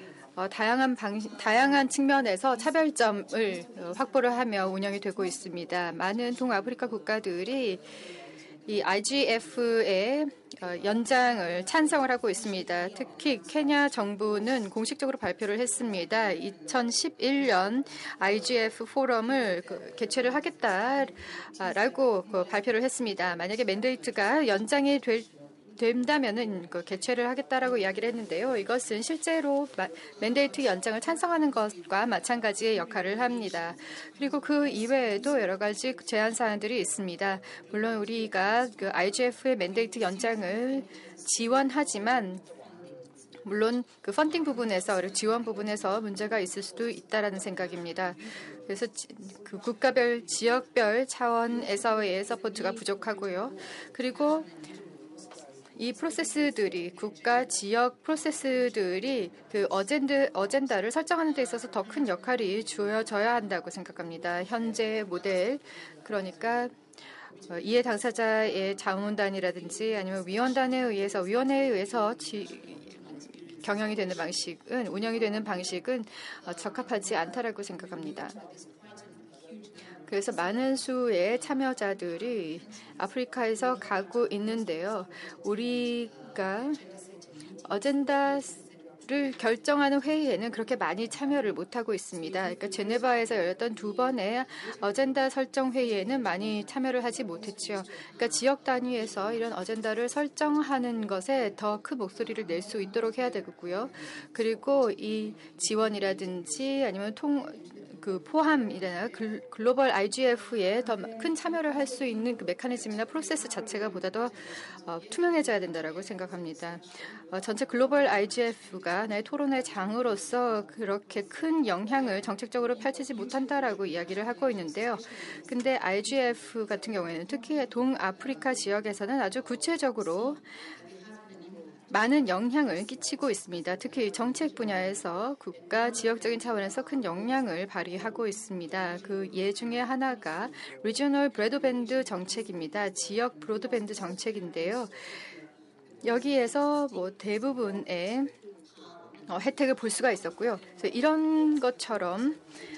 다양한 측면에서 차별점을 확보를 하며 운영이 되고 있습니다. 많은 동아프리카 국가들이 이 IGF의 연장을 찬성을 하고 있습니다. 특히 케냐 정부는 공식적으로 발표를 했습니다. 2011년 IGF 포럼을 개최를 하겠다라고 발표를 했습니다. 만약에 맨데이트가 연장이 된다면은 개최를 하겠다라고 이야기를 했는데요. 이것은 실제로 맨데이트 연장을 찬성하는 것과 마찬가지의 역할을 합니다. 그리고 그 이외에도 여러 가지 제한 사항들이 있습니다. 물론 우리가 IGF의 맨데이트 연장을 지원하지만 물론 펀딩 부분에서 그리고 지원 부분에서 문제가 있을 수도 있다라는 생각입니다. 그래서 국가별 지역별 차원에서의 서포트가 부족하고요. 그리고 이 프로세스들이 국가 지역 프로세스들이 어젠다를 설정하는 데 있어서 더 큰 역할이 주어져야 한다고 생각합니다. 현재 모델 그러니까 이해 당사자의 자문단이라든지 아니면 위원회에 의해서 운영이 되는 방식은 적합하지 않다라고 생각합니다. 그래서 많은 수의 참여자들이 아프리카에서 가고 있는데요. 우리가 어젠다를 결정하는 회의에는 그렇게 많이 참여를 못하고 있습니다. 그러니까 제네바에서 열렸던 2번의 어젠다 설정 회의에는 많이 참여를 하지 못했죠. 그러니까 지역 단위에서 이런 어젠다를 설정하는 것에 더 큰 목소리를 낼 수 있도록 해야 되겠고요. 그리고 이 지원이라든지 아니면 포함이나 글로벌 IGF에 더 큰 참여를 할 수 있는 메커니즘이나 프로세스 자체가 보다 더 투명해져야 된다고 생각합니다. 전체 글로벌 IGF가 나의 토론의 장으로서 그렇게 큰 영향을 정책적으로 펼치지 못한다라고 이야기를 하고 있는데요. 근데 IGF 같은 경우에는 특히 동아프리카 지역에서는 아주 구체적으로 많은 영향을 끼치고 있습니다. 특히 정책 분야에서 국가 지역적인 차원에서 큰 영향을 발휘하고 있습니다. 그 예 중에 하나가 리저널 브로드밴드 정책입니다. 지역 브로드밴드 정책인데요. 여기에서 대부분의 혜택을 볼 수가 있었고요. 그래서 이런 것처럼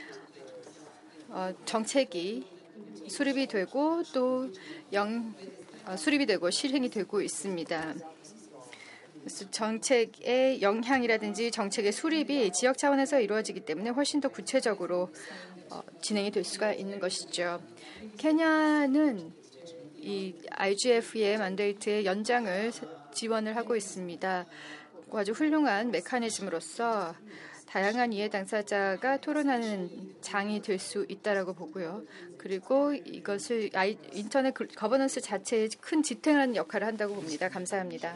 정책이 수립이 되고 또 수립이 되고 실행이 되고 있습니다. 그래서 정책의 영향이라든지 정책의 수립이 지역 차원에서 이루어지기 때문에 훨씬 더 구체적으로 진행이 될 수가 있는 것이죠. 케냐는 이 IGF의 만데이트의 연장을 지원을 하고 있습니다. 아주 훌륭한 메커니즘으로서 다양한 이해 당사자가 토론하는 장이 될 수 있다라고 보고요. 그리고 이것을 인터넷 거버넌스 자체에 큰 지탱하는 역할을 한다고 봅니다. 감사합니다.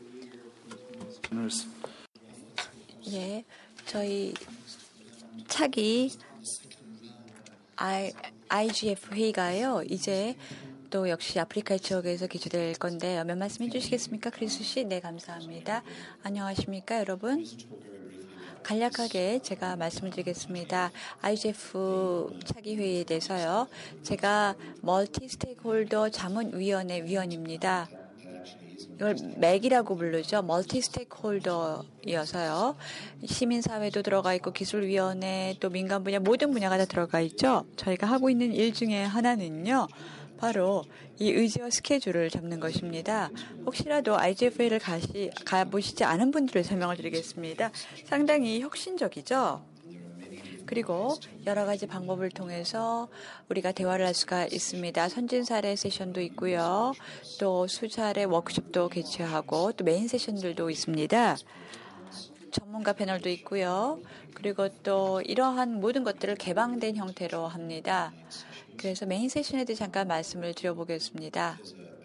예, 저희 차기 IGF 회의가요. 이제 또 역시 아프리카 지역에서 개최될 건데요. 몇 말씀 해주시겠습니까, 크리스 씨? 네, 감사합니다. 안녕하십니까, 여러분? 간략하게 제가 말씀을 드리겠습니다. IGF 차기 회의에 대해서요. 제가 멀티 스테이크홀더 자문위원회 위원입니다. 이걸 맥이라고 부르죠. 멀티 스테이크홀더이어서요. 시민사회도 들어가 있고 기술위원회 또 민간 분야 모든 분야가 다 들어가 있죠. 저희가 하고 있는 일 중에 하나는요. 바로 이 의지와 스케줄을 잡는 것입니다. 혹시라도 IGF를 가보시지 않은 분들을 설명을 드리겠습니다. 상당히 혁신적이죠. 그리고 여러 가지 방법을 통해서 우리가 대화를 할 수가 있습니다. 선진 사례 세션도 있고요. 또 수차례 워크숍도 개최하고 또 메인 세션들도 있습니다. 전문가 패널도 있고요. 그리고 또 이러한 모든 것들을 개방된 형태로 합니다. 그래서 메인 세션에 대해 잠깐 말씀을 드려보겠습니다.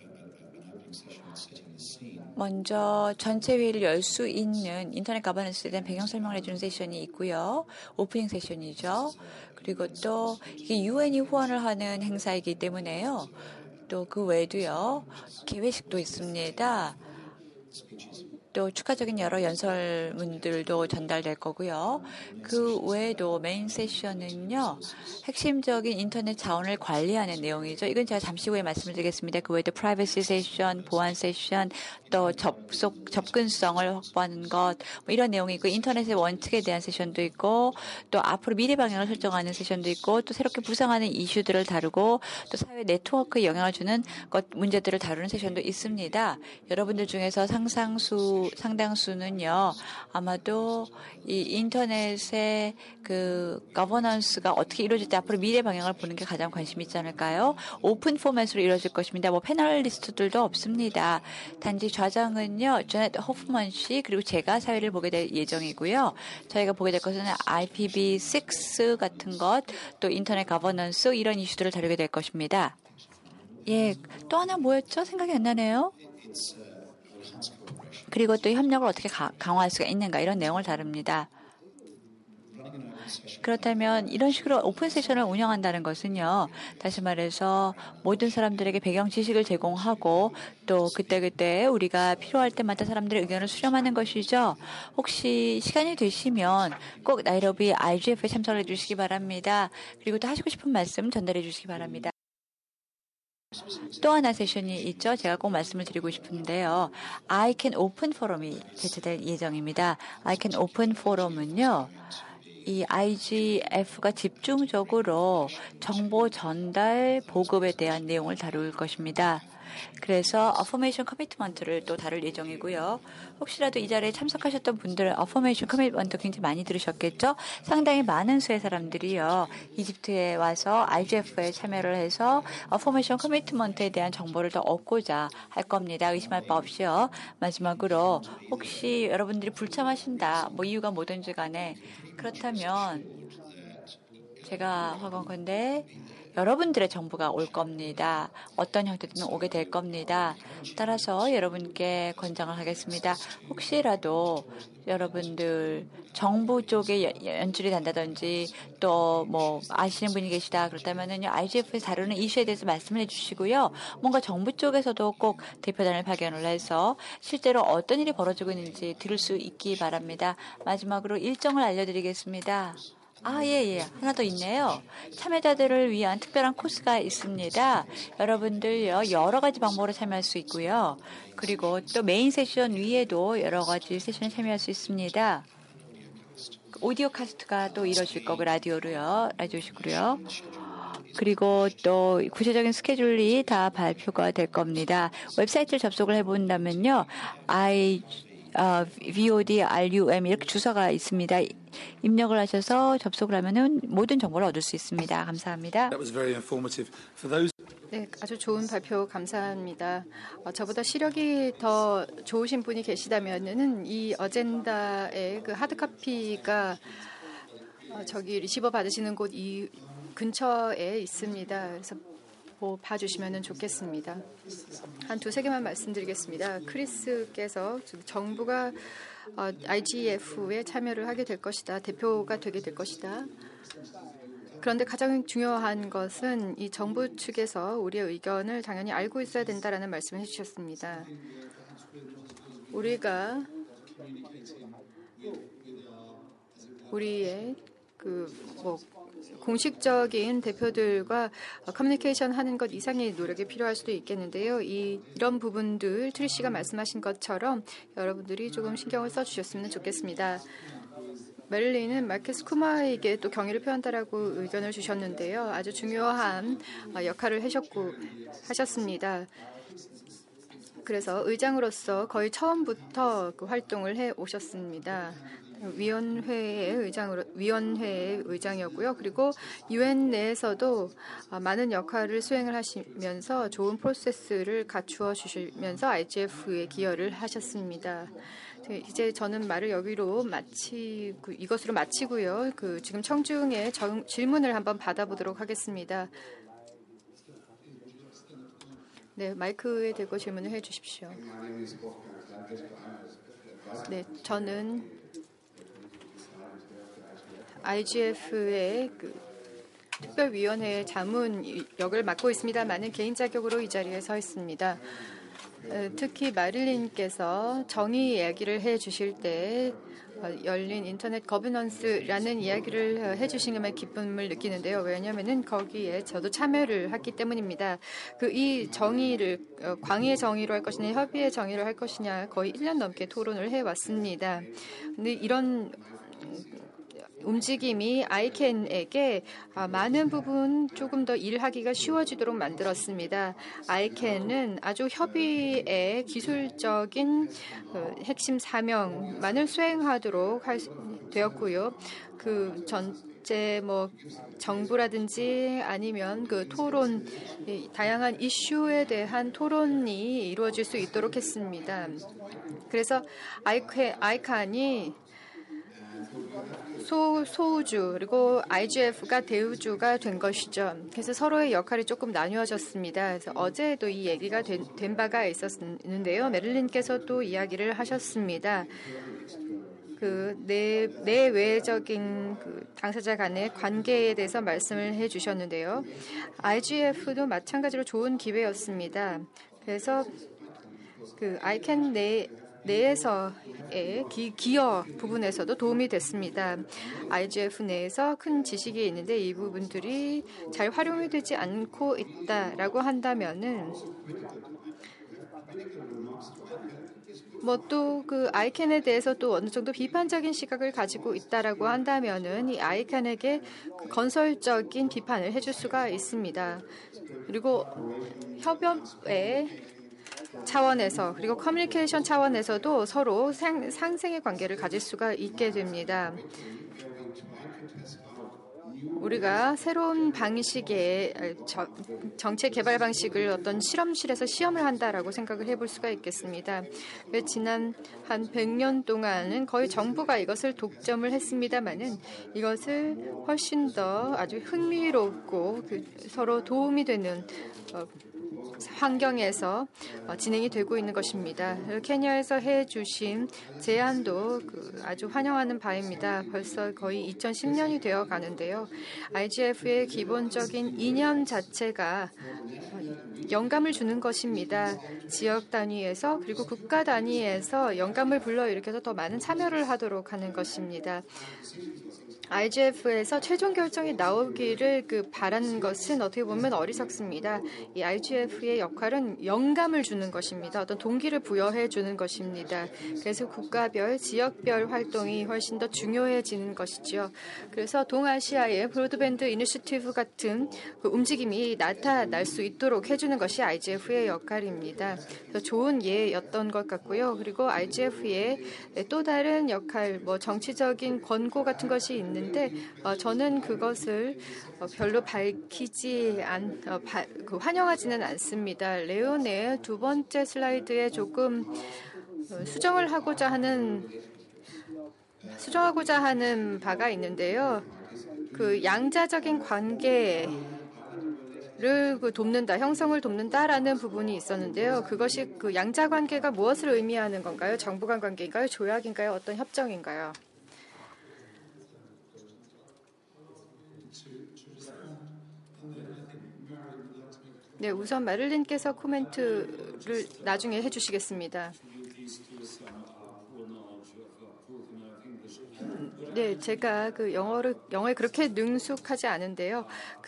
먼저 전체 회의를 열 수 있는 인터넷 가버넌스에 대한 배경 설명을 해주는 세션이 있고요. 오프닝 세션이죠. 그리고 또 이게 UN이 후원을 하는 행사이기 때문에요. 또 그 외에도요. 개회식도 있습니다. 또 축하적인 여러 연설문들도 전달될 거고요. 그 외에도 메인 세션은요. 핵심적인 인터넷 자원을 관리하는 내용이죠. 이건 제가 잠시 후에 말씀을 드리겠습니다. 그 외에도 프라이버시 세션, 보안 세션, 또 접근성을 확보하는 것, 뭐 이런 내용이 있고 인터넷의 원칙에 대한 세션도 있고 또 앞으로 미래 방향을 설정하는 세션도 있고 또 새롭게 부상하는 이슈들을 다루고 또 사회 네트워크에 영향을 주는 문제들을 다루는 세션도 있습니다. 여러분들 중에서 상당수는요, 아마도 이 인터넷의 그 거버넌스가 어떻게 이루어질지 앞으로 미래 방향을 보는 게 가장 관심이 있지 않을까요? 오픈 포맷으로 이루어질 것입니다. 뭐 패널리스트들도 없습니다. 단지 좌장은요, 조넷 호프먼 씨 그리고 제가 사회를 보게 될 예정이고요. 저희가 보게 될 것은 IPv6 같은 것, 또 인터넷 거버넌스 이런 이슈들을 다루게 될 것입니다. 예, 또 하나 뭐였죠? 생각이 안 나네요. 그리고 또 협력을 어떻게 강화할 수가 있는가 이런 내용을 다룹니다. 그렇다면 이런 식으로 오픈 세션을 운영한다는 것은요. 다시 말해서 모든 사람들에게 배경 지식을 제공하고 또 그때그때 우리가 필요할 때마다 사람들의 의견을 수렴하는 것이죠. 혹시 시간이 되시면 꼭 나이로비 IGF에 참석해 주시기 바랍니다. 그리고 또 하시고 싶은 말씀 전달해 주시기 바랍니다. 또 하나 세션이 있죠. 제가 꼭 말씀을 드리고 싶은데요. I Can Open 포럼이 개최될 예정입니다. I Can Open 포럼은요. 이 IGF가 집중적으로 정보 전달 보급에 대한 내용을 다룰 것입니다. 그래서 어포메이션 커미트먼트를 또 다룰 예정이고요. 혹시라도 이 자리에 참석하셨던 분들 어포메이션 커미트먼트 굉장히 많이 들으셨겠죠? 상당히 많은 수의 사람들이요. 이집트에 와서 IGF에 참여를 해서 어포메이션 커미트먼트에 대한 정보를 더 얻고자 할 겁니다. 의심할 바 없이요. 마지막으로 혹시 여러분들이 불참하신다. 뭐 이유가 뭐든지 간에 그렇다면 제가 확언컨대 여러분들의 정보가 올 겁니다. 어떤 형태든 오게 될 겁니다. 따라서 여러분께 권장을 하겠습니다. 혹시라도 여러분들 정부 쪽에 연출이 된다든지 또 뭐 아시는 분이 계시다 그렇다면은요 IGF에서 다루는 이슈에 대해서 말씀을 해주시고요. 뭔가 정부 쪽에서도 꼭 대표단을 파견을 해서 실제로 어떤 일이 벌어지고 있는지 들을 수 있기 바랍니다. 마지막으로 일정을 알려드리겠습니다. 예. 하나 더 있네요. 참여자들을 위한 특별한 코스가 있습니다. 여러분들요, 여러 가지 방법으로 참여할 수 있고요. 그리고 또 메인 세션 위에도 여러 가지 세션에 참여할 수 있습니다. 오디오 카스트가 또 이루어질 거고, 라디오식으로요. 그리고 또 구체적인 스케줄이 다 발표가 될 겁니다. 웹사이트를 접속을 해본다면요. VODRUM 이렇게 주소가 있습니다. 입력을 하셔서 접속을 하면은 모든 정보를 얻을 수 있습니다. 감사합니다. That was very informative. For those 네, 아주 좋은 발표 감사합니다. 저보다 시력이 더 좋으신 분이 계시다면은 이 어젠다의 그 하드카피가 저기 리시버 받으시는 곳 이 근처에 있습니다. 그래서 봐주시면 좋겠습니다. 한 두세 개만 말씀드리겠습니다. 크리스께서 정부가 IGF에 참여를 하게 될 것이다. 대표가 되게 될 것이다. 그런데 가장 중요한 것은 이 정부 측에서 우리의 의견을 당연히 알고 있어야 된다라는 말씀을 해주셨습니다. 우리가 우리의 공식적인 대표들과 커뮤니케이션 하는 것 이상의 노력이 필요할 수도 있겠는데요. 이런 부분들 트리씨가 말씀하신 것처럼 여러분들이 조금 신경을 써주셨으면 좋겠습니다. 메릴린은 마케스 쿠마에게 또 경의를 표한다라고 의견을 주셨는데요. 아주 중요한 역할을 하셨습니다. 그래서 의장으로서 거의 처음부터 그 활동을 해 오셨습니다. 위원회의 의장이었고요. 그리고 UN 내에서도 많은 역할을 수행을 하시면서 좋은 프로세스를 갖추어 주시면서 IGF에 기여를 하셨습니다. 네, 이제 저는 말을 여기로 이것으로 마치고요. 지금 청중의 질문을 한번 받아보도록 하겠습니다. 네, 마이크에 대고 질문을 해주십시오. 네, 저는 IGF의 특별위원회 자문 역을 맡고 있습니다만은 개인 자격으로 이 자리에 서 있습니다. 특히 마릴린께서 정의 이야기를 해주실 때 열린 인터넷 거버넌스라는 이야기를 해주시는 데 기쁨을 느끼는데요. 왜냐하면은 거기에 저도 참여를 했기 때문입니다. 이 정의를 광의의 정의로 할 것이냐 협의의 정의로 할 것이냐 거의 1년 넘게 토론을 해왔습니다. 근데 이런 움직임이 ICAN에게 많은 부분 조금 더 일하기가 쉬워지도록 만들었습니다. ICAN은 아주 협의의 기술적인 핵심 사명만을 수행하도록 되었고요. 전체 정부라든지 아니면 토론, 다양한 이슈에 대한 토론이 이루어질 수 있도록 했습니다. 그래서 ICAN이 소우주 그리고 IGF가 대우주가 된 것이죠. 그래서 서로의 역할이 조금 나뉘어졌습니다. 그래서 어제도 이 얘기가 된 바가 있었는데요. 메릴린께서 또 이야기를 하셨습니다. 내외적인 당사자 간의 관계에 대해서 말씀을 해주셨는데요. IGF도 마찬가지로 좋은 기회였습니다. 그래서 ICAN 내에서의 기여 부분에서도 도움이 됐습니다. IGF 내에서 큰 지식이 있는데 이 부분들이 잘 활용이 되지 않고 있다라고 한다면은 또 ICAN에 대해서 또 어느 정도 비판적인 시각을 가지고 있다라고 한다면은 이 ICAN에게 건설적인 비판을 해줄 수가 있습니다. 그리고 협업의 차원에서 그리고 커뮤니케이션 차원에서도 서로 상생의 관계를 가질 수가 있게 됩니다. 우리가 새로운 방식의 정책 개발 방식을 어떤 실험실에서 시험을 한다라고 생각을 해볼 수가 있겠습니다. 지난 한 100년 동안은 거의 정부가 이것을 독점을 했습니다만은 이것을 훨씬 더 아주 흥미롭고 서로 도움이 되는 환경에서 진행이 되고 있는 것입니다. 케냐에서 해주신 제안도 아주 환영하는 바입니다. 벌써 거의 2010년이 되어 가는데요. IGF의 기본적인 이념 자체가 영감을 주는 것입니다. 지역 단위에서 그리고 국가 단위에서 영감을 불러일으켜서 더 많은 참여를 하도록 하는 것입니다. IGF에서 최종 결정이 나오기를 바라는 것은 어떻게 보면 어리석습니다. 이 IGF의 역할은 영감을 주는 것입니다. 어떤 동기를 부여해 주는 것입니다. 그래서 국가별, 지역별 활동이 훨씬 더 중요해지는 것이죠. 그래서 동아시아의 브로드밴드 이니셔티브 같은 움직임이 나타날 수 있도록 해주는 것이 IGF의 역할입니다. 그래서 좋은 예였던 것 같고요. 그리고 IGF의 또 다른 역할, 정치적인 권고 같은 것이 있는데 저는 그것을 별로 환영하지는 않습니다. 레온의 두 번째 슬라이드에 조금 수정하고자 하는 바가 있는데요. 양자적인 관계를 돕는다, 형성을 돕는다라는 부분이 있었는데요. 그것이 양자 관계가 무엇을 의미하는 건가요? 정부 간 관계인가요? 조약인가요? 어떤 협정인가요? 네, 우선 마릴린께서 코멘트를 나중에 해주시겠습니다. 네, 제가 영어에 그렇게 능숙하지 않은데요.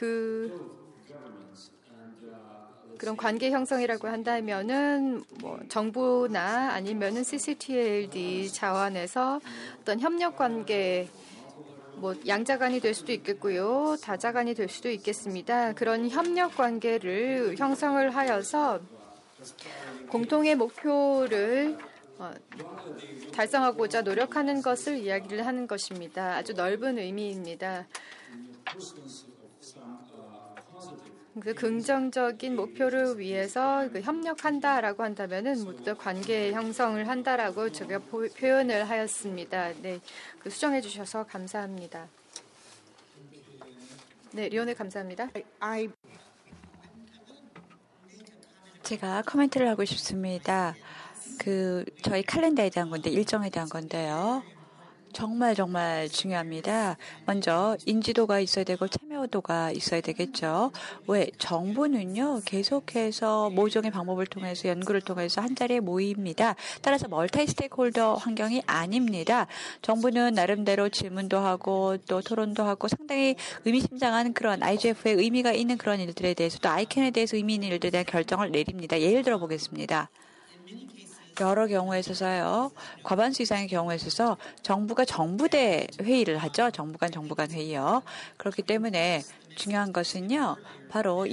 그런 관계 형성이라고 한다면은 정부나 아니면은 CCTLD 차원에서 어떤 협력 관계 양자간이 될 수도 있겠고요. 다자간이 될 수도 있겠습니다. 그런 협력 관계를 형성을 하여서 공통의 목표를 달성하고자 노력하는 것을 이야기를 하는 것입니다. 아주 넓은 의미입니다. 그 긍정적인 목표를 위해서 그 협력한다라고 한다면은 모두 다 관계 형성을 한다라고 제가 표현을 하였습니다. 네, 그 수정해 주셔서 감사합니다. 네, 리오네 감사합니다. 제가 코멘트를 하고 싶습니다. 저희 칼렌더에 대한 건데, 일정에 대한 건데요. 정말 중요합니다. 먼저 인지도가 있어야 되고 참여도가 있어야 되겠죠. 왜? 정부는요, 계속해서 모종의 방법을 통해서 연구를 통해서 한자리에 모입니다. 따라서 멀티 스테이크홀더 환경이 아닙니다. 정부는 나름대로 질문도 하고 또 토론도 하고 상당히 의미심장한 그런 IGF에 의미가 있는 그런 일들에 대해서 또 아이캔에 대해서 의미 있는 일들에 대한 결정을 내립니다. 예를 들어 보겠습니다. 여러 경우에 있어서요. 과반수 이상의 경우에 있어서 정부가 정부대 회의를 하죠. 정부 간 회의요. 그렇기 때문에 중요한 것은요. 바로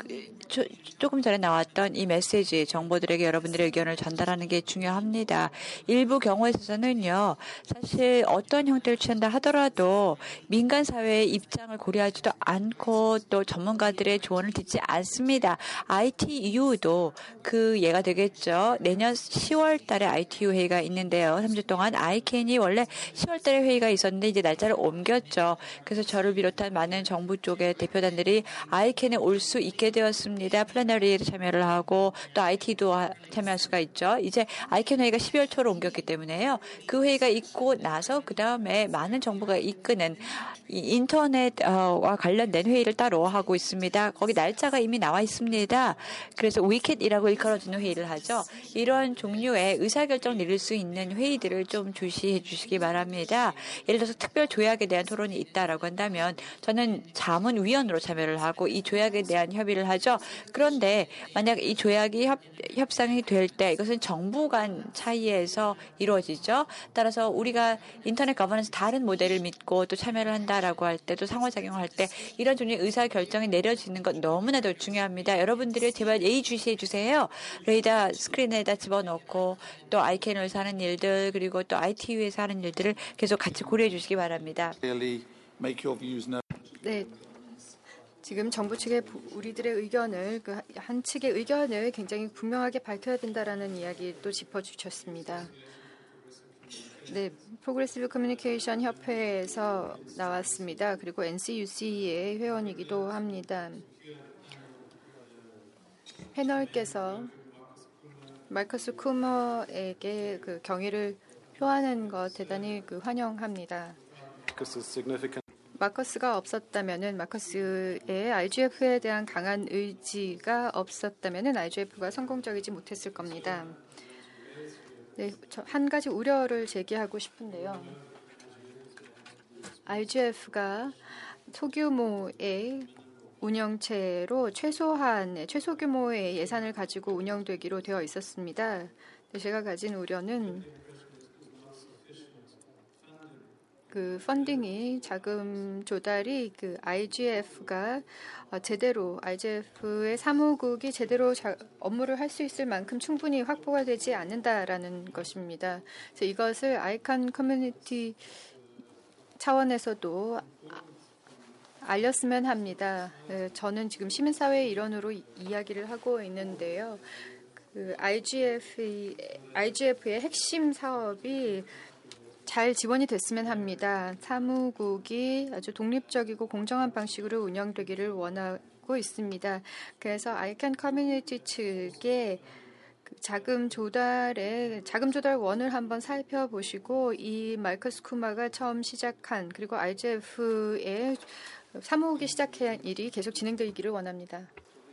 조금 전에 나왔던 이 메시지, 정보들에게 여러분들의 의견을 전달하는 게 중요합니다. 일부 경우에 있어서는요. 사실 어떤 형태를 취한다 하더라도 민간 사회의 입장을 고려하지도 않고 또 전문가들의 조언을 듣지 않습니다. ITU도 그 예가 되겠죠. 내년 10월 달에 ITU 회의가 있는데요. 3주 동안 ICAN이 원래 10월 달에 회의가 있었는데 이제 날짜를 옮겼죠. 그래서 저를 비롯한 많은 정부 쪽의 대표단들이 ICAN에 올 수 있게 되었습니다. 플래너리에 참여를 하고 또 IT도 참여할 수가 있죠. 이제 ICAN 회의가 12월 초로 옮겼기 때문에요. 그 회의가 있고 나서 그 다음에 많은 정부가 이끄는 이 인터넷과 관련된 회의를 따로 하고 있습니다. 거기 날짜가 이미 나와 있습니다. 그래서 위켓이라고 일컬어지는 회의를 하죠. 이런 종류의 의사결정을 내릴 수 있는 회의들을 좀 주시해 주시기 바랍니다. 예를 들어서 특별 조약에 대한 토론이 있다라고 한다면 저는 자문위원으로 참여를 하고 이 조약에 대한 협의를 하죠. 그런데 만약 이 조약이 협상이 될 때 이것은 정부 간 차이에서 이루어지죠. 따라서 우리가 인터넷 거버넌스 다른 모델을 믿고 또 참여를 한다라고 할 때 또 상호작용할 때 이런 종류의 의사결정이 내려지는 것 너무나도 중요합니다. 여러분들이 제발 예의주시해 주세요. 레이더 스크린에다 집어넣고 또 아이캔에서 하는 일들 그리고 또 ITU에서 하는 일들을 계속 같이 고려해 주시기 바랍니다. Clearly make your views known. 네. 지금 정부 측의 우리들의 의견을 그 한 측의 의견을 굉장히 분명하게 밝혀야 된다라는 이야기 또 짚어주셨습니다. 네, 프로그레시브 커뮤니케이션 협회에서 나왔습니다. 그리고 NCUC의 회원이기도 합니다. 패널께서 마커스 쿠머에게 그 경의를 표하는 것 대단히 환영합니다. Because of significant 마커스가 없었다면은 마커스의 IGF에 대한 강한 의지가 없었다면은 IGF가 성공적이지 못했을 겁니다. 네, 한 가지 우려를 제기하고 싶은데요. IGF가 소규모의 운영체로 최소 규모의 예산을 가지고 운영되기로 되어 있었습니다. 제가 가진 우려는 그 펀딩이 자금 조달이 그 IGF가 제대로 IGF의 사무국이 제대로 업무를 할 수 있을 만큼 충분히 확보가 되지 않는다라는 것입니다. 그래서 이것을 아이콘 커뮤니티 차원에서도 알렸으면 합니다. 저는 지금 시민사회의 일원으로 이야기를 하고 있는데요. 그 IGF의 핵심 사업이 잘 지원이 됐으면 합니다. 사무국이 아주 독립적이고 공정한 방식으로 운영되기를 원하고 있습니다. 그래서 아이콘 커뮤니티 측에 자금 조달원을 한번 살펴보시고 이 마이커스 쿠마가 처음 시작한 그리고 IGF의 사무국이 시작한 일이 계속 진행되기를 원합니다.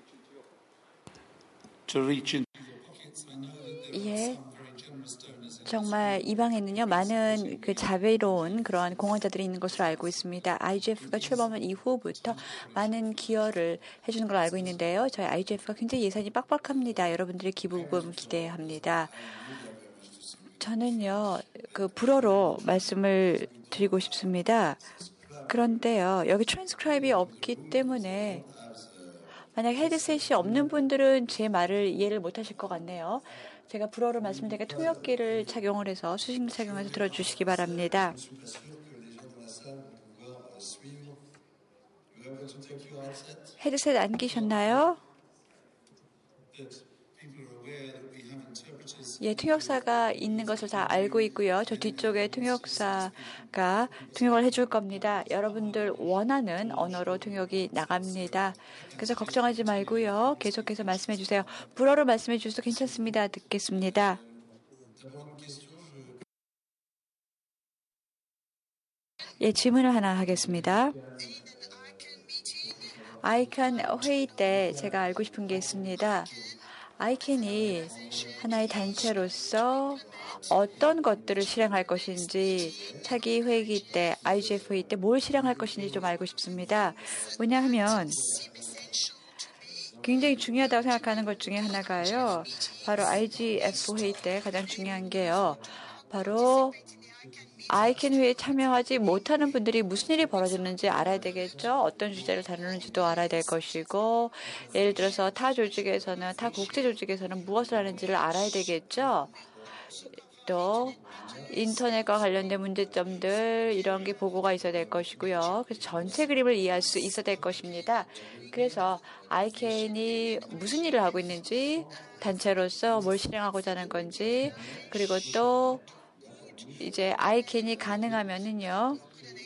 예. 정말 이 방에는요 많은 그 자비로운 그러한 공헌자들이 있는 것으로 알고 있습니다. IGF가 출범한 이후부터 많은 기여를 해주는 걸 알고 있는데요. 저희 IGF가 굉장히 예산이 빡빡합니다. 여러분들의 기부금 기대합니다. 저는요 그 불어로 말씀을 드리고 싶습니다. 그런데요 여기 트랜스크라이브이 없기 때문에 만약 헤드셋이 없는 분들은 제 말을 이해를 못하실 것 같네요. 제가 불어로 말씀드리니까 통역기를 착용을 해서 수신기 착용해서 들어주시기 바랍니다. 헤드셋 안 끼셨나요? 예, 통역사가 있는 것을 다 알고 있고요. 저 뒤쪽에 통역사가 통역을 해줄 겁니다. 여러분들 원하는 언어로 통역이 나갑니다. 그래서 걱정하지 말고요. 계속해서 말씀해 주세요. 불어로 말씀해 주셔도 괜찮습니다. 듣겠습니다. 예, 질문을 하나 하겠습니다. 아이칸 회의 때 제가 알고 싶은 게 있습니다. 아이캔이 하나의 단체로서 어떤 것들을 실행할 것인지 차기 회의 때, IGF 회의 때 뭘 실행할 것인지 좀 알고 싶습니다. 왜냐하면 굉장히 중요하다고 생각하는 것 중에 하나가요. 바로 IGF 회의 때 가장 중요한 게요. 바로 아이캔 회의에 참여하지 못하는 분들이 무슨 일이 벌어지는지 알아야 되겠죠. 어떤 주제를 다루는지도 알아야 될 것이고, 예를 들어서 타 조직에서는, 타 국제 조직에서는 무엇을 하는지를 알아야 되겠죠. 또 인터넷과 관련된 문제점들 이런 게 보고가 있어야 될 것이고요. 그래서 전체 그림을 이해할 수 있어야 될 것입니다. 그래서 아이캔이 무슨 일을 하고 있는지, 단체로서 뭘 실행하고자 하는 건지, 그리고 또 이제 아이캔이 가능하면은요,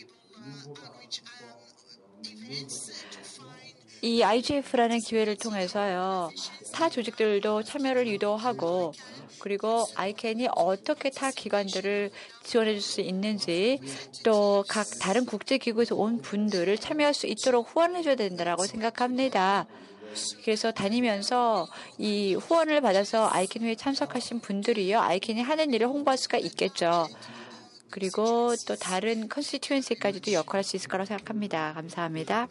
이 IGF라는 기회를 통해서요, 타 조직들도 참여를 유도하고, 그리고 아이캔이 어떻게 타 기관들을 지원해 줄 수 있는지, 또 각 다른 국제기구에서 온 분들을 참여할 수 있도록 후원해 줘야 된다고 생각합니다. 그래서 다니면서 이 후원을 받아서 아이캔 회의에 참석하신 분들이요, 아이캔이 하는 일을 홍보할 수가 있겠죠. 그리고 또 다른 컨스티튜언시까지도 역할할 수 있을 거라고 생각합니다. 감사합니다.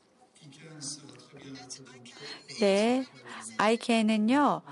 네, 아이캔은요,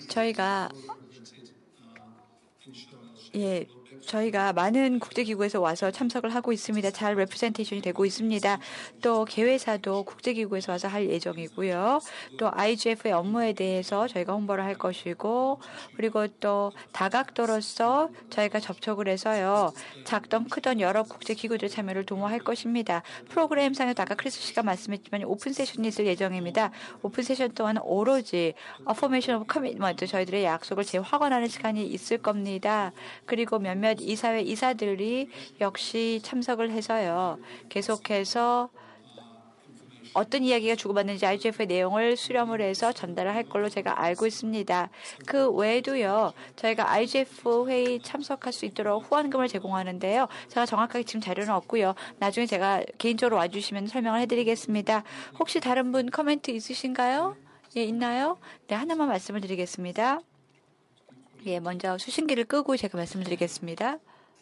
저희가 많은 국제기구에서 와서 참석을 하고 있습니다. 잘 레프레젠테이션이 되고 있습니다. 또 개회사도 국제기구에서 와서 할 예정이고요. 또 IGF의 업무에 대해서 저희가 홍보를 할 것이고, 그리고 또 다각도로서 저희가 접촉을 해서요, 작던 크던 여러 국제기구들 참여를 도모할 것입니다. 프로그램상에도 아까 크리스 씨가 말씀했지만 오픈 세션이 있을 예정입니다. 오픈 세션 동안 오로지 Affirmation of Commitment, 저희들의 약속을 재확언하는 시간이 있을 겁니다. 그리고 몇몇 이사회 이사들이 역시 참석을 해서요, 계속해서 어떤 이야기가 주고받는지 IGF의 내용을 수렴을 해서 전달을 할 걸로 제가 알고 있습니다. 그 외에도요, 저희가 IGF 회의 참석할 수 있도록 후원금을 제공하는데요. 제가 정확하게 지금 자료는 없고요. 나중에 제가 개인적으로 와주시면 설명을 해드리겠습니다. 혹시 다른 분 코멘트 있으신가요? 예, 있나요? 네, 하나만 말씀을 드리겠습니다. 예, 먼저 수신기를 끄고 제가 말씀을 드리겠습니다.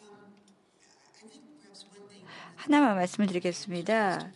하나만 말씀을 드리겠습니다.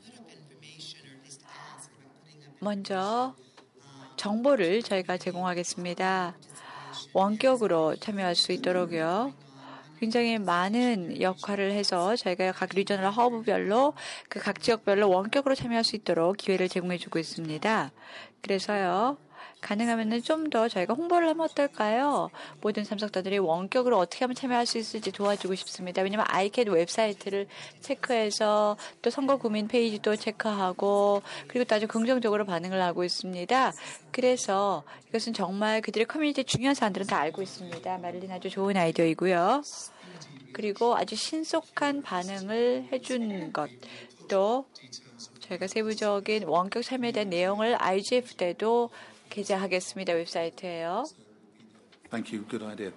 먼저 정보를 저희가 제공하겠습니다. 원격으로 참여할 수 있도록요. 굉장히 많은 역할을 해서 저희가 각 리저널 허브별로 그 각 지역별로 원격으로 참여할 수 있도록 기회를 제공해주고 있습니다. 그래서요, 가능하면은 좀 더 저희가 홍보를 하면 어떨까요? 모든 참석자들이 원격으로 어떻게 하면 참여할 수 있을지 도와주고 싶습니다. 왜냐하면 아이캔 웹사이트를 체크해서 또 선거 구민 페이지도 체크하고, 그리고 또 아주 긍정적으로 반응을 하고 있습니다. 그래서 이것은 정말 그들의 커뮤니티에 중요한 사람들은 다 알고 있습니다. 마릴린 아주 좋은 아이디어이고요. 그리고 아주 신속한 반응을 해준 것, 또 저희가 세부적인 원격 참여에 대한 내용을 IGF 때도 게재하겠습니다. 웹사이트에요. Thank you. Good idea.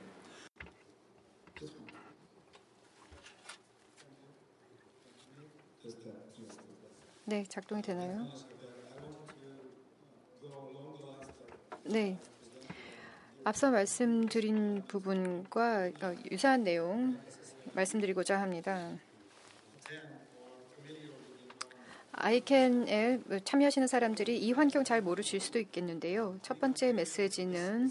네, 작동이 되나요? 네. 앞서 말씀드린 부분과 유사한 내용 말씀드리고자 합니다. 아이캔에 참여하시는 사람들이 이 환경 잘 모르실 수도 있겠는데요. 첫 번째 메시지는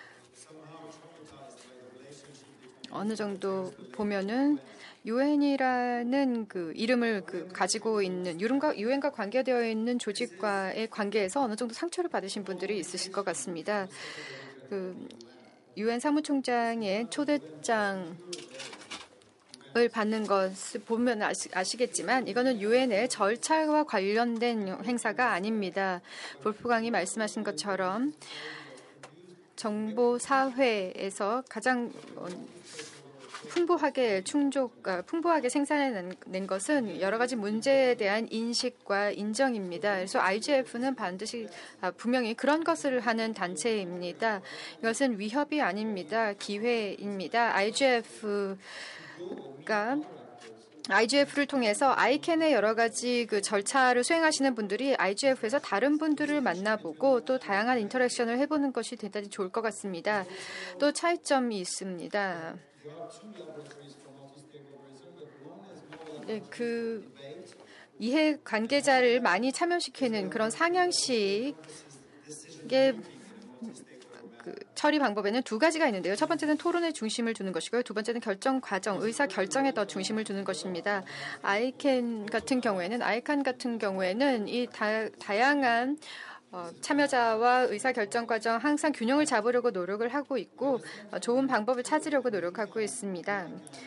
어느 정도 보면은 유엔이라는 그 이름을 가지고 있는 유엔과 관계되어 있는 조직과의 관계에서 어느 정도 상처를 받으신 분들이 있으실 것 같습니다. 그 유엔 사무총장의 초대장 을 받는 것을 보면 아시겠지만 이거는 유엔의 절차와 관련된 행사가 아닙니다. 볼프강이 말씀하신 것처럼 정보 사회에서 가장 풍부하게 생산해낸 것은 여러 가지 문제에 대한 인식과 인정입니다. 그래서 IGF는 반드시 분명히 그런 것을 하는 단체입니다. 이것은 위협이 아닙니다. 기회입니다. IGF를 통해서 ICAN의 여러 가지 그 절차를 수행하시는 분들이 IGF에서 다른 분들을 만나보고 또 다양한 인터랙션을 해보는 것이 대단히 좋을 것 같습니다. 또 차이점이 있습니다. 네, 그 이해 관계자를 많이 참여시키는 그런 상향식의 처리 방법에는 두 가지가 있는데요. 첫 번째는 토론에 중심을 두는 것이고요. 두 번째는 결정 과정, 의사 결정에 더 중심을 두는 것입니다. ICAN 같은 경우에는 이 다양한 참여자와 의사결정 과정 항상 균형을 잡으려고 노력을 하고 있고 좋은 방법을 찾으려고 노력하고 있습니다.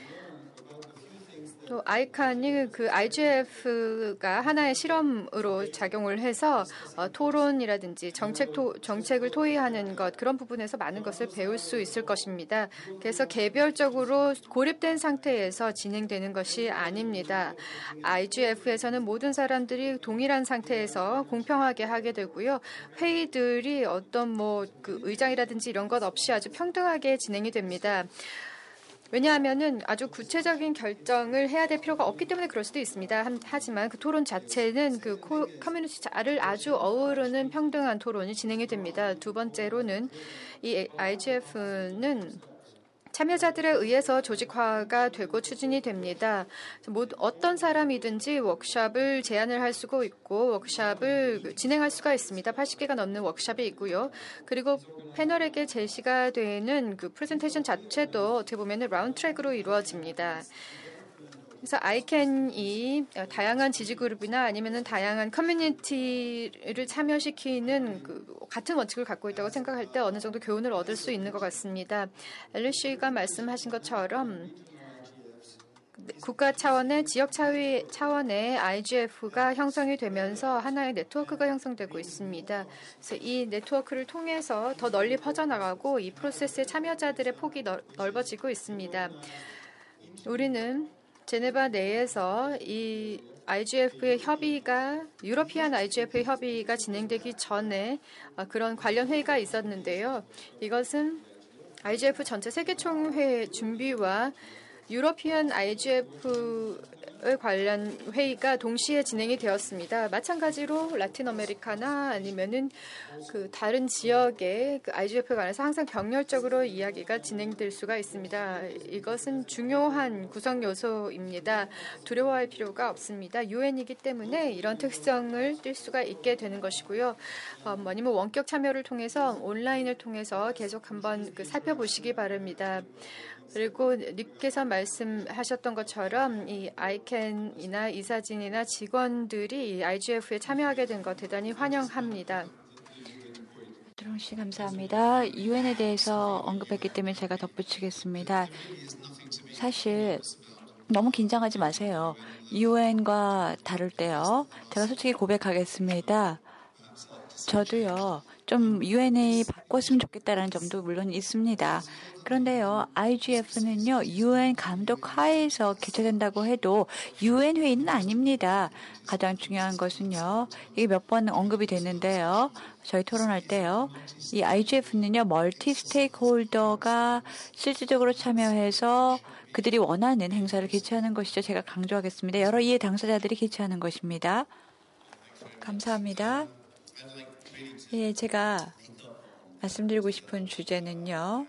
또 ICAN이 그 IGF가 하나의 실험으로 작용을 해서 토론이라든지 정책을 토의하는 것 그런 부분에서 많은 것을 배울 수 있을 것입니다. 그래서 개별적으로 고립된 상태에서 진행되는 것이 아닙니다. IGF에서는 모든 사람들이 동일한 상태에서 공평하게 하게 되고요. 회의들이 어떤 그 의장이라든지 이런 것 없이 아주 평등하게 진행이 됩니다. 왜냐하면은 아주 구체적인 결정을 해야 될 필요가 없기 때문에 그럴 수도 있습니다. 하지만 그 토론 자체는 그 커뮤니티를 아주 어우르는 평등한 토론이 진행이 됩니다. 두 번째로는 이 IGF는 참여자들에 의해서 조직화가 되고 추진이 됩니다. 어떤 사람이든지 워크숍을 제안을 할 수가 있고 워크숍을 진행할 수가 있습니다. 80개가 넘는 워크숍이 있고요. 그리고 패널에게 제시가 되는 그 프레젠테이션 자체도 어떻게 보면 라운드 트랙으로 이루어집니다. 그래서 ICAN이 다양한 지지그룹이나 아니면은 다양한 커뮤니티를 참여시키는 같은 원칙을 갖고 있다고 생각할 때 어느 정도 교훈을 얻을 수 있는 것 같습니다. 엘리씨가 말씀하신 것처럼 국가 차원의 지역 차원의 IGF가 형성이 되면서 하나의 네트워크가 형성되고 있습니다. 그래서 이 네트워크를 통해서 더 널리 퍼져나가고 이 프로세스의 참여자들의 폭이 넓어지고 있습니다. 우리는 제네바 내에서 이 IGF의 유러피안 IGF의 협의가 진행되기 전에 그런 관련 회의가 있었는데요. 이것은 IGF 전체 세계총회 준비와 유러피안 IGF 관련 회의가 동시에 진행이 되었습니다. 마찬가지로 라틴 아메리카나 아니면은 그 다른 지역의 그 IGF에 관해서 항상 병렬적으로 이야기가 진행될 수가 있습니다. 이것은 중요한 구성 요소입니다. 두려워할 필요가 없습니다. 유엔이기 때문에 이런 특성을 띌 수가 있게 되는 것이고요. 아니면 원격 참여를 통해서 온라인을 통해서 계속 한번 살펴보시기 바랍니다. 그리고 닉께서 말씀하셨던 것처럼 이 ICAN이나 이사진이나 직원들이 이 IGF에 참여하게 된 것 대단히 환영합니다. 드롱 씨 감사합니다. 유엔에 대해서 언급했기 때문에 제가 덧붙이겠습니다. 사실 너무 긴장하지 마세요. 유엔과 다를 때요. 제가 솔직히 고백하겠습니다. 저도요. 좀 유엔이 바꿨으면 좋겠다라는 점도 물론 있습니다. 그런데요, IGF는요, 유엔 감독 하에서 개최된다고 해도 유엔 회의는 아닙니다. 가장 중요한 것은요, 이게 몇 번 언급이 됐는데요, 저희 토론할 때요, 이 IGF는요, 멀티 스테이크홀더가 실질적으로 참여해서 그들이 원하는 행사를 개최하는 것이죠. 제가 강조하겠습니다. 여러 이해 당사자들이 개최하는 것입니다. 감사합니다. 예, 제가 말씀드리고 싶은 주제는요,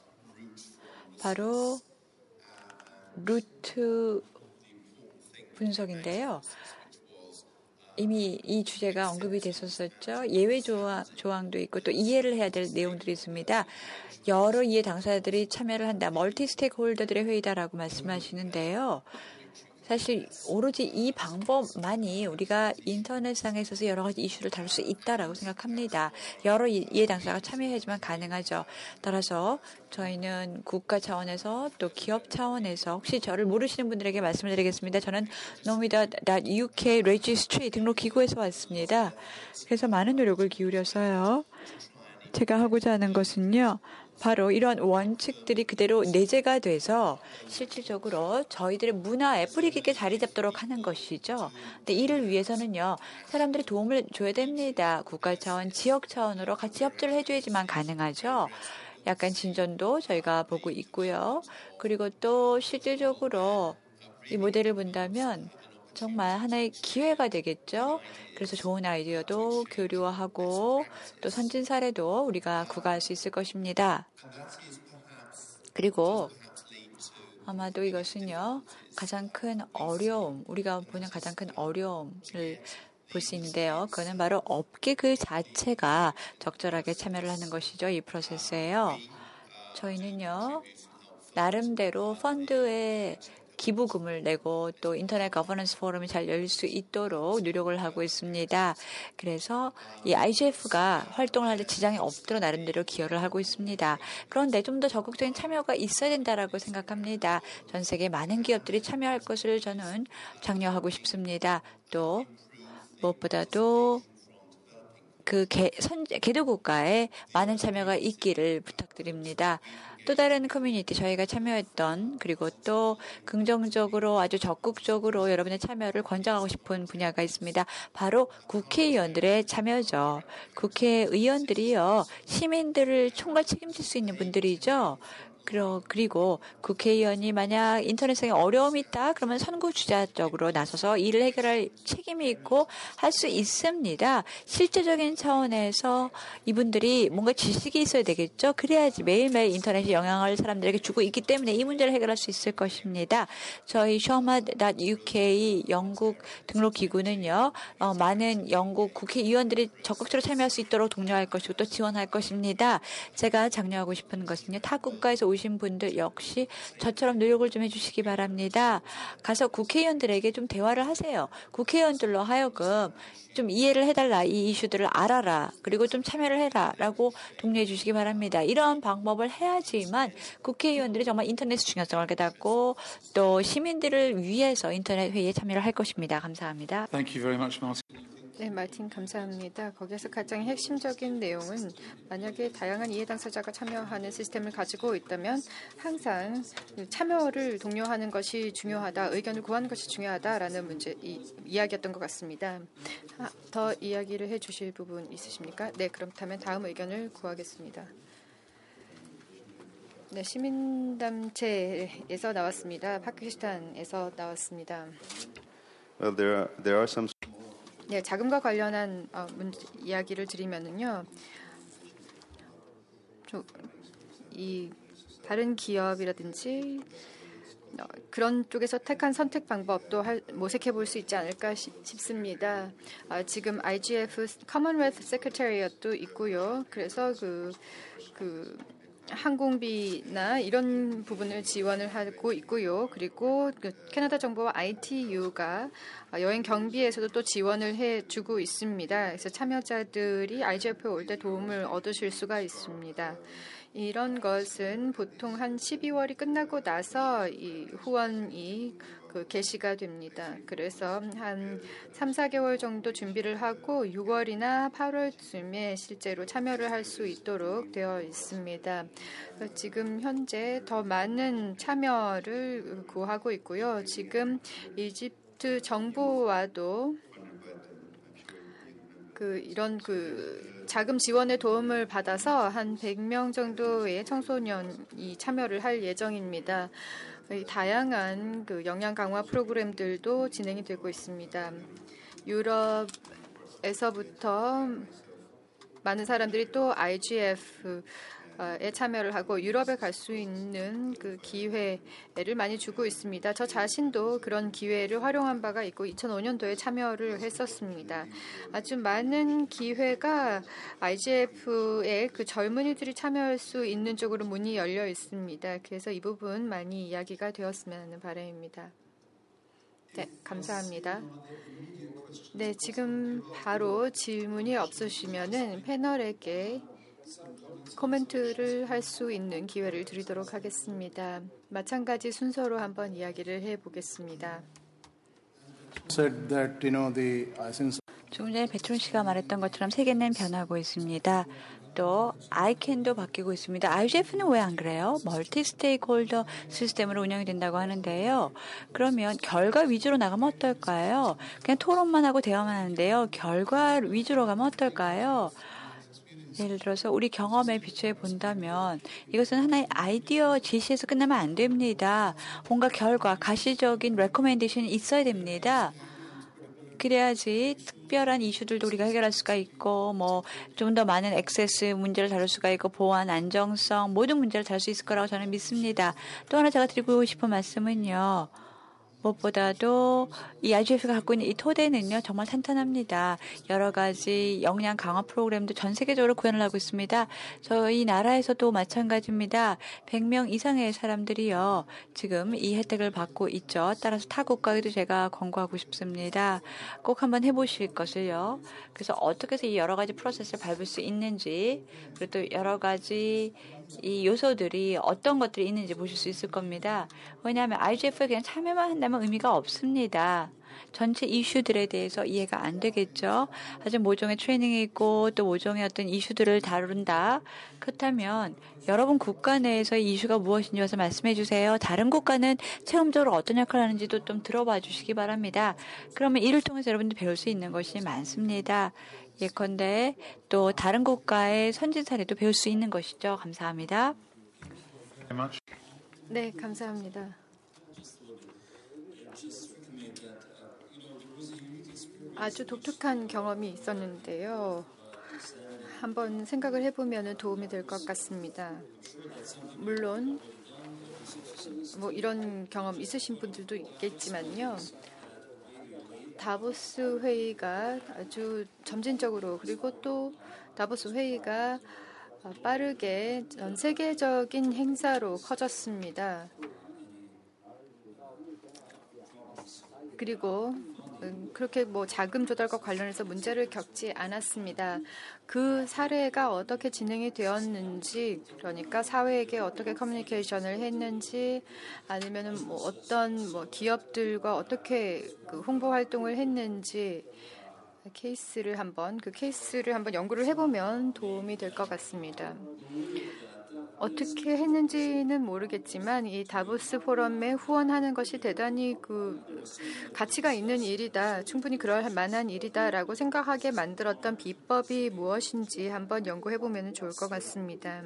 바로 루트 분석인데요. 이미 이 주제가 언급이 됐었었죠. 예외 조항도 있고 또 이해를 해야 될 내용들이 있습니다. 여러 이해 당사자들이 참여를 한다. 멀티 스테이크홀더들의 회의다라고 말씀하시는데요. 사실 오로지 이 방법만이 우리가 인터넷상에 있어서 여러 가지 이슈를 다룰 수 있다라고 생각합니다. 여러 이해 당사자가 참여해야지만 가능하죠. 따라서 저희는 국가 차원에서 또 기업 차원에서 혹시 저를 모르시는 분들에게 말씀을 드리겠습니다. 저는 nomida.uk registry 등록 기구에서 왔습니다. 그래서 많은 노력을 기울였어요. 제가 하고자 하는 것은요. 바로 이런 원칙들이 그대로 내재가 돼서 실질적으로 저희들의 문화에 뿌리 깊게 자리 잡도록 하는 것이죠. 근데 이를 위해서는요. 사람들이 도움을 줘야 됩니다. 국가 차원, 지역 차원으로 같이 협조를 해줘야지만 가능하죠. 약간 진전도 저희가 보고 있고요. 그리고 또 실질적으로 이 모델을 본다면 정말 하나의 기회가 되겠죠. 그래서 좋은 아이디어도 교류하고 또 선진 사례도 우리가 구가할 수 있을 것입니다. 그리고 아마도 이것은요. 가장 큰 어려움, 우리가 보는 가장 큰 어려움을 볼 수 있는데요. 그거는 바로 업계 그 자체가 적절하게 참여를 하는 것이죠. 이 프로세스예요. 저희는요. 나름대로 펀드에 기부금을 내고 또 인터넷 거버넌스 포럼이 잘 열릴 수 있도록 노력을 하고 있습니다. 그래서 이 IGF가 활동을 할 때 지장이 없도록 나름대로 기여를 하고 있습니다. 그런데 좀 더 적극적인 참여가 있어야 된다라고 생각합니다. 전 세계 많은 기업들이 참여할 것을 저는 장려하고 싶습니다. 또 무엇보다도 그 개도 국가에 많은 참여가 있기를 부탁드립니다. 또 다른 커뮤니티 저희가 참여했던 그리고 또 긍정적으로 아주 적극적으로 여러분의 참여를 권장하고 싶은 분야가 있습니다. 바로 국회의원들의 참여죠. 국회의원들이요. 시민들을 총괄 책임질 수 있는 분들이죠. 그리고 국회의원이 만약 인터넷상에 어려움이 있다 그러면 선구주자적으로 나서서 이를 해결할 책임이 있고 할 수 있습니다. 실제적인 차원에서 이분들이 뭔가 지식이 있어야 되겠죠. 그래야지 매일매일 인터넷이 영향을 사람들에게 주고 있기 때문에 이 문제를 해결할 수 있을 것입니다. 저희 shoma.uk 영국 등록 기구는요. 많은 영국 국회의원들이 적극적으로 참여할 수 있도록 독려할 것이고 또 지원할 것입니다. 제가 장려하고 싶은 것은요. 타 국가에서 오신 분들 역시 저처럼 노력을 좀 해주시기 바랍니다. 가서 국회의원들에게 좀 대화를 하세요. 국회의원들로 하여금 좀 이해를 해달라. 이 이슈들을 알아라. 그리고 좀 참여를 해라. 라고 독려해 주시기 바랍니다. 이러한 방법을 해야지만 국회의원들이 정말 인터넷의 중요성을 깨닫고 또 시민들을 위해서 인터넷 회의에 참여를 할 것입니다. 감사합니다. Thank you very much, Martin. 네, 마틴 감사합니다. 거기에서 가장 핵심적인 내용은 만약에 다양한 이해 당사자가 참여하는 시스템을 가지고 있다면 항상 참여를 독려하는 것이 중요하다, 의견을 구하는 것이 중요하다라는 이야기였던 것 같습니다. 더 이야기를 해주실 부분 있으십니까? 네, 그렇다면 다음 의견을 구하겠습니다. 네, 시민단체에서 나왔습니다. 파키스탄에서 나왔습니다. Well, there are some. 네, 자금과 관련한 이야기를 드리면은요, 이 다른 기업이라든지 그런 쪽에서 택한 선택 방법도 모색해 볼 수 있지 않을까 싶습니다. 지금 IGF Commonwealth Secretariat도 있고요. 그래서 그 항공비나 이런 부분을 지원을 하고 있고요. 그리고 캐나다 정부와 ITU가 여행 경비에서도 또 지원을 해주고 있습니다. 그래서 참여자들이 IGF에 올 때 도움을 얻으실 수가 있습니다. 이런 것은 보통 한 12월이 끝나고 나서 이 후원이 개시가 됩니다. 그래서 한 3, 4개월 정도 준비를 하고 6월이나 8월쯤에 실제로 참여를 할 수 있도록 되어 있습니다. 지금 현재 더 많은 참여를 구하고 있고요. 지금 이집트 정부와도 이런 자금 지원의 도움을 받아서 한 100명 정도의 청소년이 참여를 할 예정입니다. 다양한 역량 강화 프로그램들도 진행이 되고 있습니다. 유럽에서부터 많은 사람들이 또 IGF에 참여를 하고 유럽에 갈 수 있는 기회를 많이 주고 있습니다. 저 자신도 그런 기회를 활용한 바가 있고 2005년도에 참여를 했었습니다. 아주 많은 기회가 IGF에 젊은이들이 참여할 수 있는 쪽으로 문이 열려 있습니다. 그래서 이 부분 많이 이야기가 되었으면 하는 바람입니다. 네, 감사합니다. 네, 지금 바로 질문이 없으시면은 패널에게 코멘트를 할 수 있는 기회를 드리도록 하겠습니다. 마찬가지 순서로 한번 이야기를 해보겠습니다. said that since 조금 전에 베트론 씨가 말했던 것처럼 세계는 변하고 있습니다. 또 ICANN도 바뀌고 있습니다. IGF는 왜 안 그래요? 멀티 스테이크홀더 시스템으로 운영이 된다고 하는데요. 그러면 결과 위주로 나가면 어떨까요? 그냥 토론만 하고 대화만 하는데요. 결과 위주로 가면 어떨까요? 예를 들어서 우리 경험에 비추어 본다면 이것은 하나의 아이디어 제시에서 끝나면 안 됩니다. 뭔가 결과, 가시적인 레코멘데이션이 있어야 됩니다. 그래야지 특별한 이슈들도 우리가 해결할 수가 있고 좀 더 많은 액세스 문제를 다룰 수가 있고 보안, 안정성 모든 문제를 다룰 수 있을 거라고 저는 믿습니다. 또 하나 제가 드리고 싶은 말씀은요. 무엇보다도 이 IGF가 갖고 있는 이 토대는요 정말 탄탄합니다. 여러 가지 역량 강화 프로그램도 전 세계적으로 구현을 하고 있습니다. 저희 나라에서도 마찬가지입니다. 100명 이상의 사람들이요 지금 이 혜택을 받고 있죠. 따라서 타 국가에도 제가 권고하고 싶습니다. 꼭 한번 해보실 것을요. 그래서 어떻게 해서 이 여러 가지 프로세스를 밟을 수 있는지 그리고 또 여러 가지 이 요소들이 어떤 것들이 있는지 보실 수 있을 겁니다. 왜냐하면 IGF에 그냥 참여만 한다면 의미가 없습니다. 전체 이슈들에 대해서 이해가 안 되겠죠. 아주 모종의 트레이닝이 있고 또 모종의 어떤 이슈들을 다룬다. 그렇다면 여러분 국가 내에서의 이슈가 무엇인지 와서 말씀해 주세요. 다른 국가는 체험적으로 어떤 역할을 하는지도 좀 들어봐 주시기 바랍니다. 그러면 이를 통해서 여러분들 배울 수 있는 것이 많습니다. 예컨대 또 다른 국가의 선진 사례도 배울 수 있는 것이죠. 감사합니다. 네, 감사합니다. 아주 독특한 경험이 있었는데요. 한번 생각을 해보면 도움이 될 것 같습니다. 물론 이런 경험 있으신 분들도 있겠지만요. 다보스 회의가 아주 점진적으로 그리고 또 다보스 회의가 빠르게 전 세계적인 행사로 커졌습니다. 그리고 그렇게 자금 조달과 관련해서 문제를 겪지 않았습니다. 그 사례가 어떻게 진행이 되었는지, 그러니까 사회에게 어떻게 커뮤니케이션을 했는지, 아니면은 어떤 기업들과 어떻게 그 홍보 활동을 했는지 그 케이스를 한번 연구를 해보면 도움이 될 것 같습니다. 어떻게 했는지는 모르겠지만 이 다보스 포럼에 후원하는 것이 대단히 가치가 있는 일이다. 충분히 그럴 만한 일이다라고 생각하게 만들었던 비법이 무엇인지 한번 연구해보면 좋을 것 같습니다.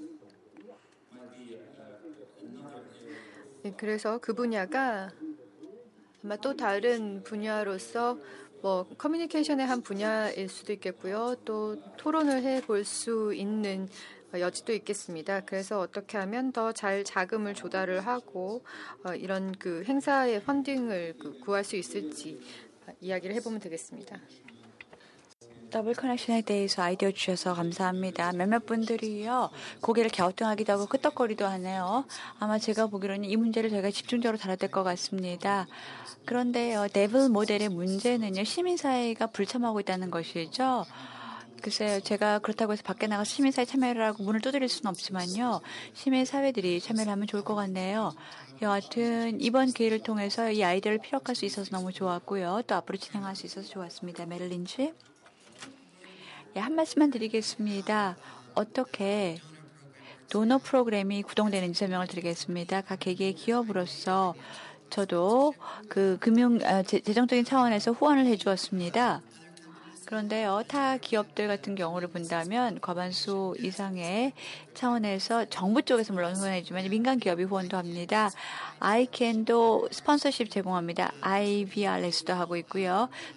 네, 그래서 그 분야가 아마 또 다른 분야로서 커뮤니케이션의 한 분야일 수도 있겠고요. 또 토론을 해볼 수 있는 여지도 있겠습니다. 그래서 어떻게 하면 더 잘 자금을 조달을 하고 이런 행사의 펀딩을 구할 수 있을지 이야기를 해보면 되겠습니다. 더블 커넥션에 대해서 아이디어 주셔서 감사합니다. 몇몇 분들이요 고개를 갸우뚱하기도 하고 끄떡거리도 하네요. 아마 제가 보기로는 이 문제를 저희가 집중적으로 다뤄야 될 것 같습니다. 그런데요, 데블 모델의 문제는요 시민사회가 불참하고 있다는 것이죠. 글쎄요, 제가 그렇다고 해서 밖에 나가서 시민사회 참여를 하고 문을 두드릴 수는 없지만요. 시민사회들이 참여를 하면 좋을 것 같네요. 여하튼 이번 기회를 통해서 이 아이디어를 피력할 수 있어서 너무 좋았고요. 또 앞으로 진행할 수 있어서 좋았습니다. 메릴린 씨. 한 말씀만 드리겠습니다. 어떻게 도너 프로그램이 구동되는지 설명을 드리겠습니다. 각 개개의 기업으로서 저도 재정적인 차원에서 후원을 해주었습니다. 그런데요, 타 기업들 같은 경우를 본다면 과반수 이상의 차원에서 정부 쪽에서 물론 후원해주면 민간 기업이 후원도 합니다. ICANN도 스폰서십 제공합니다. IVRS도 하고 있고요.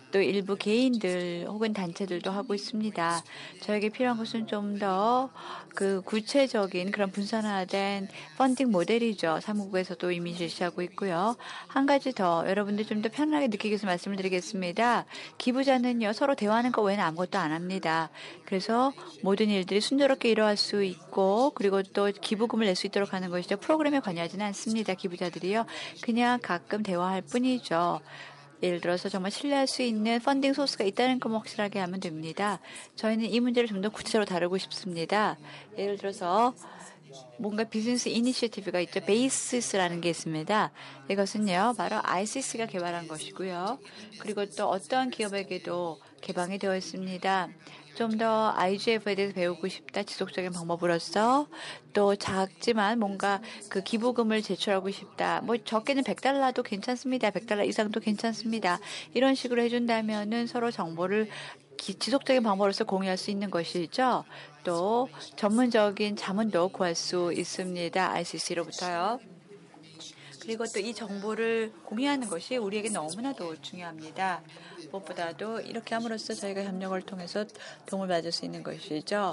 또 일부 개인들 혹은 단체들도 하고 있습니다. 저에게 필요한 것은 좀 더 그 구체적인 그런 분산화된 펀딩 모델이죠. 사무국에서도 이미 실시하고 있고요. 한 가지 더 여러분들 좀 더 편하게 느끼기 위해서 말씀을 드리겠습니다. 기부자는요, 서로 대화하는 것 외에는 아무것도 안 합니다. 그래서 모든 일들이 순조롭게 일어날 수 있고, 그리고 또 기부금을 낼 수 있도록 하는 것이죠. 프로그램에 관여하지는 않습니다. 기부자들이요. 그냥 가끔 대화할 뿐이죠. 예를 들어서 정말 신뢰할 수 있는 펀딩 소스가 있다는 것만 확실하게 하면 됩니다. 저희는 이 문제를 좀 더 구체적으로 다루고 싶습니다. 예를 들어서 뭔가 비즈니스 이니셔티브가 있죠. 베이시스라는 게 있습니다. 이것은요, 바로 ICC가 개발한 것이고요. 그리고 또 어떠한 기업에게도 개방이 되어 있습니다. 좀 더 IGF에 대해서 배우고 싶다. 지속적인 방법으로서 또 작지만 뭔가 그 기부금을 제출하고 싶다. 뭐 적게는 $100도 괜찮습니다. $100 이상도 괜찮습니다. 이런 식으로 해준다면은 서로 정보를 지속적인 방법으로서 공유할 수 있는 것이죠. 또 전문적인 자문도 구할 수 있습니다. ICC로부터요. 그리고 또 이 정보를 공유하는 것이 우리에게 너무나도 중요합니다. 무엇보다도 이렇게 함으로써 저희가 협력을 통해서 도움을 받을 수 있는 것이죠.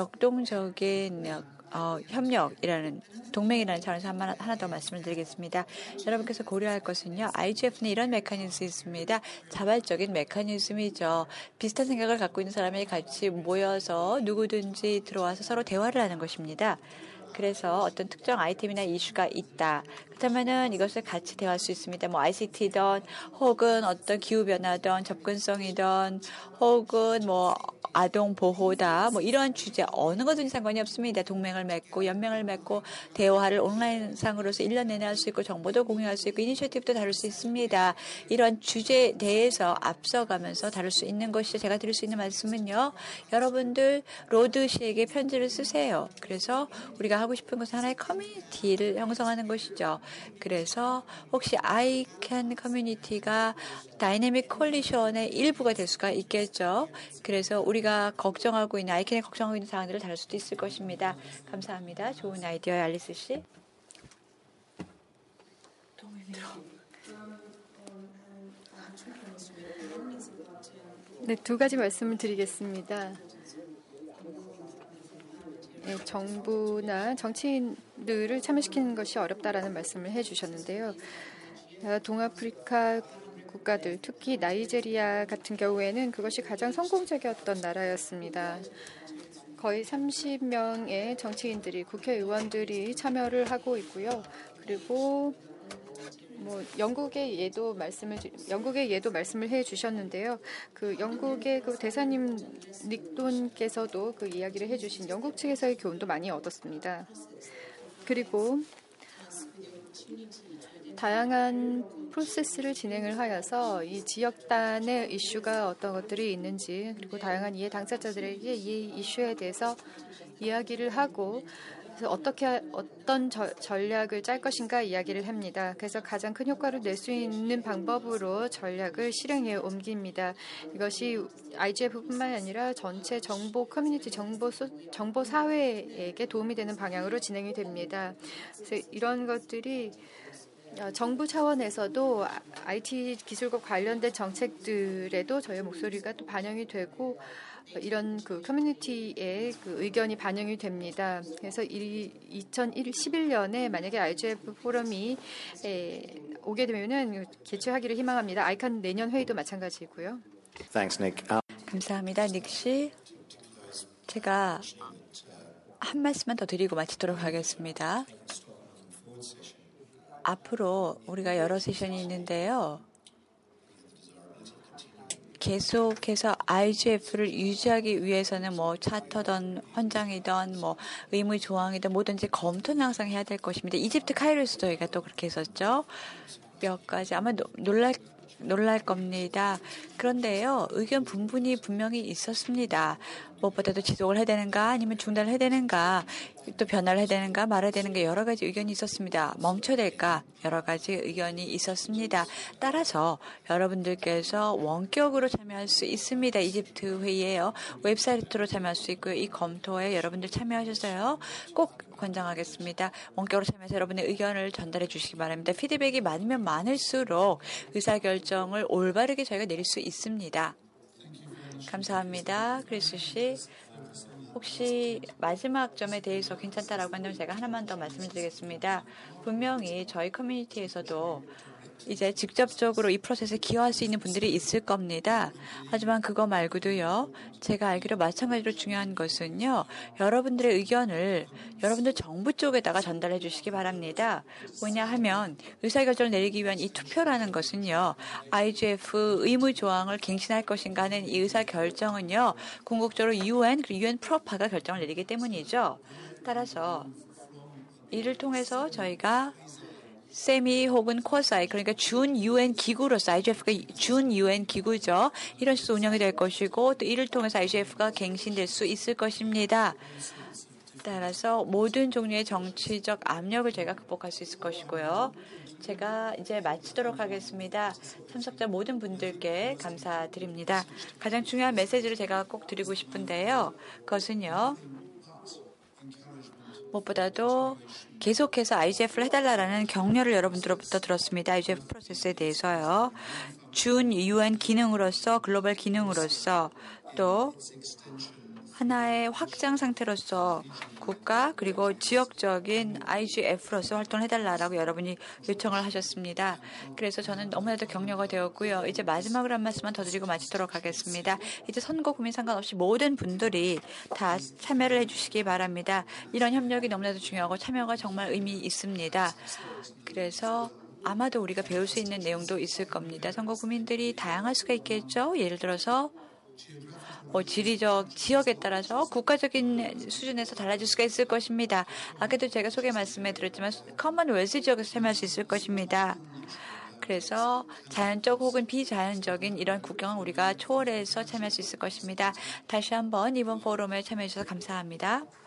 역동적인 협력이라는 동맹이라는 차원에서 하나 더 말씀을 드리겠습니다. 여러분께서 고려할 것은요. IGF는 이런 메커니즘이 있습니다. 자발적인 메커니즘이죠. 비슷한 생각을 갖고 있는 사람이 같이 모여서 누구든지 들어와서 서로 대화를 하는 것입니다. 그래서 어떤 특정 아이템이나 이슈가 있다. 그렇다면은 이것을 같이 대화할 수 있습니다. 뭐 ICT든 혹은 어떤 기후변화든 접근성이든 혹은 뭐 아동 보호다. 뭐 이런 주제 어느 것든지 상관이 없습니다. 동맹을 맺고 연맹을 맺고 대화를 온라인상으로서 1년 내내 할 수 있고 정보도 공유할 수 있고 이니셔티브도 다룰 수 있습니다. 이런 주제에 대해서 앞서가면서 다룰 수 있는 것이죠. 제가 드릴 수 있는 말씀은요. 여러분들 로드 씨에게 편지를 쓰세요. 그래서 우리가 하고 싶은 것은 하나의 커뮤니티를 형성하는 것이죠. 그래서 혹시 아이캔 커뮤니티가 다이내믹 콜리션의 일부가 될 수가 있겠죠. 그래서 우리가 걱정하고 있는 아이캔이 걱정하고 있는 사항들을 다룰 수도 있을 것입니다. 감사합니다. 좋은 아이디어요, 알리스 씨. 너무 힘들어. 네, 두 가지 말씀을 드리겠습니다. 네, 정부나 정치인들을 참여시키는 것이 어렵다라는 말씀을 해주셨는데요. 동아프리카 국가들, 특히 나이제리아 같은 경우에는 그것이 가장 성공적이었던 나라였습니다. 거의 30명의 정치인들이, 국회의원들이 참여를 하고 있고요. 그리고 뭐 영국의 예도 말씀을 해주셨는데요. 그 영국의 그 대사님 닉돈께서도 그 이야기를 해주신 영국 측에서의 교훈도 많이 얻었습니다. 그리고 다양한 프로세스를 진행을 하여서 이 지역단의 이슈가 어떤 것들이 있는지, 그리고 다양한 이해 당사자들에게 이 이슈에 대해서 이야기를 하고, 그래서 어떤 전략을 짤 것인가 이야기를 합니다. 그래서 가장 큰 효과를 낼 수 있는 방법으로 전략을 실행에 옮깁니다. 이것이 IGF뿐만 아니라 전체 정보 커뮤니티, 정보 사회에게 도움이 되는 방향으로 진행이 됩니다. 그래서 이런 것들이 정부 차원에서도 IT 기술과 관련된 정책들에도 저희 목소리가 또 반영이 되고, 이런 그 커뮤니티의 그 의견이 반영이 됩니다. 그래서 2011년에 만약에 IGF 포럼이 오게 되면은 개최하기를 희망합니다. 아이칸 내년 회의도 마찬가지고요. Thanks, Nick. 감사합니다, 닉 씨. 제가 한 말씀만 더 드리고 마치도록 하겠습니다. 앞으로 우리가 여러 세션이 있는데요. 계속해서 IGF를 유지하기 위해서는 뭐 차터든 헌장이든 뭐 의무 조항이든 뭐든지 검토는 항상 해야 될 것입니다. 이집트 카이로에서 저희가 또 그렇게 했었죠. 몇 가지 아마 놀랄 겁니다. 그런데요, 의견 분분이 분명히 있었습니다. 무엇보다도 지속을 해야 되는가 아니면 중단을 해야 되는가, 또 변화를 해야 되는가 말아야 되는가, 여러 가지 의견이 있었습니다. 멈춰야 될까, 여러 가지 의견이 있었습니다. 따라서 여러분들께서 원격으로 참여할 수 있습니다. 이집트 회의에요. 웹사이트로 참여할 수 있고요. 이 검토에 여러분들 참여하셔서요. 꼭 권장하겠습니다. 원격으로 참여해서 여러분의 의견을 전달해 주시기 바랍니다. 피드백이 많으면 많을수록 의사결정 결정을 올바르게 저희가 내릴 수 있습니다. 감사합니다. 크리스 씨. 혹시 마지막 점에 대해서 괜찮다라고 한다면 제가 하나만 더 말씀을 드리겠습니다. 분명히 저희 커뮤니티에서도 이제 직접적으로 이 프로세스에 기여할 수 있는 분들이 있을 겁니다. 하지만 그거 말고도요. 제가 알기로 마찬가지로 중요한 것은요. 여러분들의 의견을 여러분들 정부 쪽에다가 전달해 주시기 바랍니다. 왜냐하면 의사결정을 내리기 위한 이 투표라는 것은요. IGF 의무 조항을 갱신할 것인가 하는 이 의사결정은요. 궁극적으로 UN 그리고 UN 프로파가 결정을 내리기 때문이죠. 따라서 이를 통해서 저희가 세미 혹은 쿼사이 그러니까 준 UN 기구로서 IGF가 준 UN 기구죠. 이런 식으로 운영이 될 것이고 또 이를 통해서 IGF가 갱신될 수 있을 것입니다. 따라서 모든 종류의 정치적 압력을 저희가 극복할 수 있을 것이고요. 제가 이제 마치도록 하겠습니다. 참석자 모든 분들께 감사드립니다. 가장 중요한 메시지를 제가 꼭 드리고 싶은데요. 그것은요. 무엇보다도 계속해서 IGF를 해달라는 격려를 여러분들로부터 들었습니다. IGF 프로세스에 대해서요. 준 UN 기능으로서 글로벌 기능으로서 또 하나의 확장 상태로서 국가 그리고 지역적인 IGF로서 활동을 해달라고 여러분이 요청을 하셨습니다. 그래서 저는 너무나도 격려가 되었고요. 이제 마지막으로 한 말씀만 더 드리고 마치도록 하겠습니다. 이제 선거 국민 상관없이 모든 분들이 다 참여를 해주시기 바랍니다. 이런 협력이 너무나도 중요하고 참여가 정말 의미 있습니다. 그래서 아마도 우리가 배울 수 있는 내용도 있을 겁니다. 선거 국민들이 다양할 수가 있겠죠. 예를 들어서 지리적 지역에 따라서 국가적인 수준에서 달라질 수가 있을 것입니다. 아까도 제가 소개 말씀해 드렸지만 커먼웰스 지역에서 참여할 수 있을 것입니다. 그래서 자연적 혹은 비자연적인 이런 국경은 우리가 초월해서 참여할 수 있을 것입니다. 다시 한번 이번 포럼에 참여해 주셔서 감사합니다.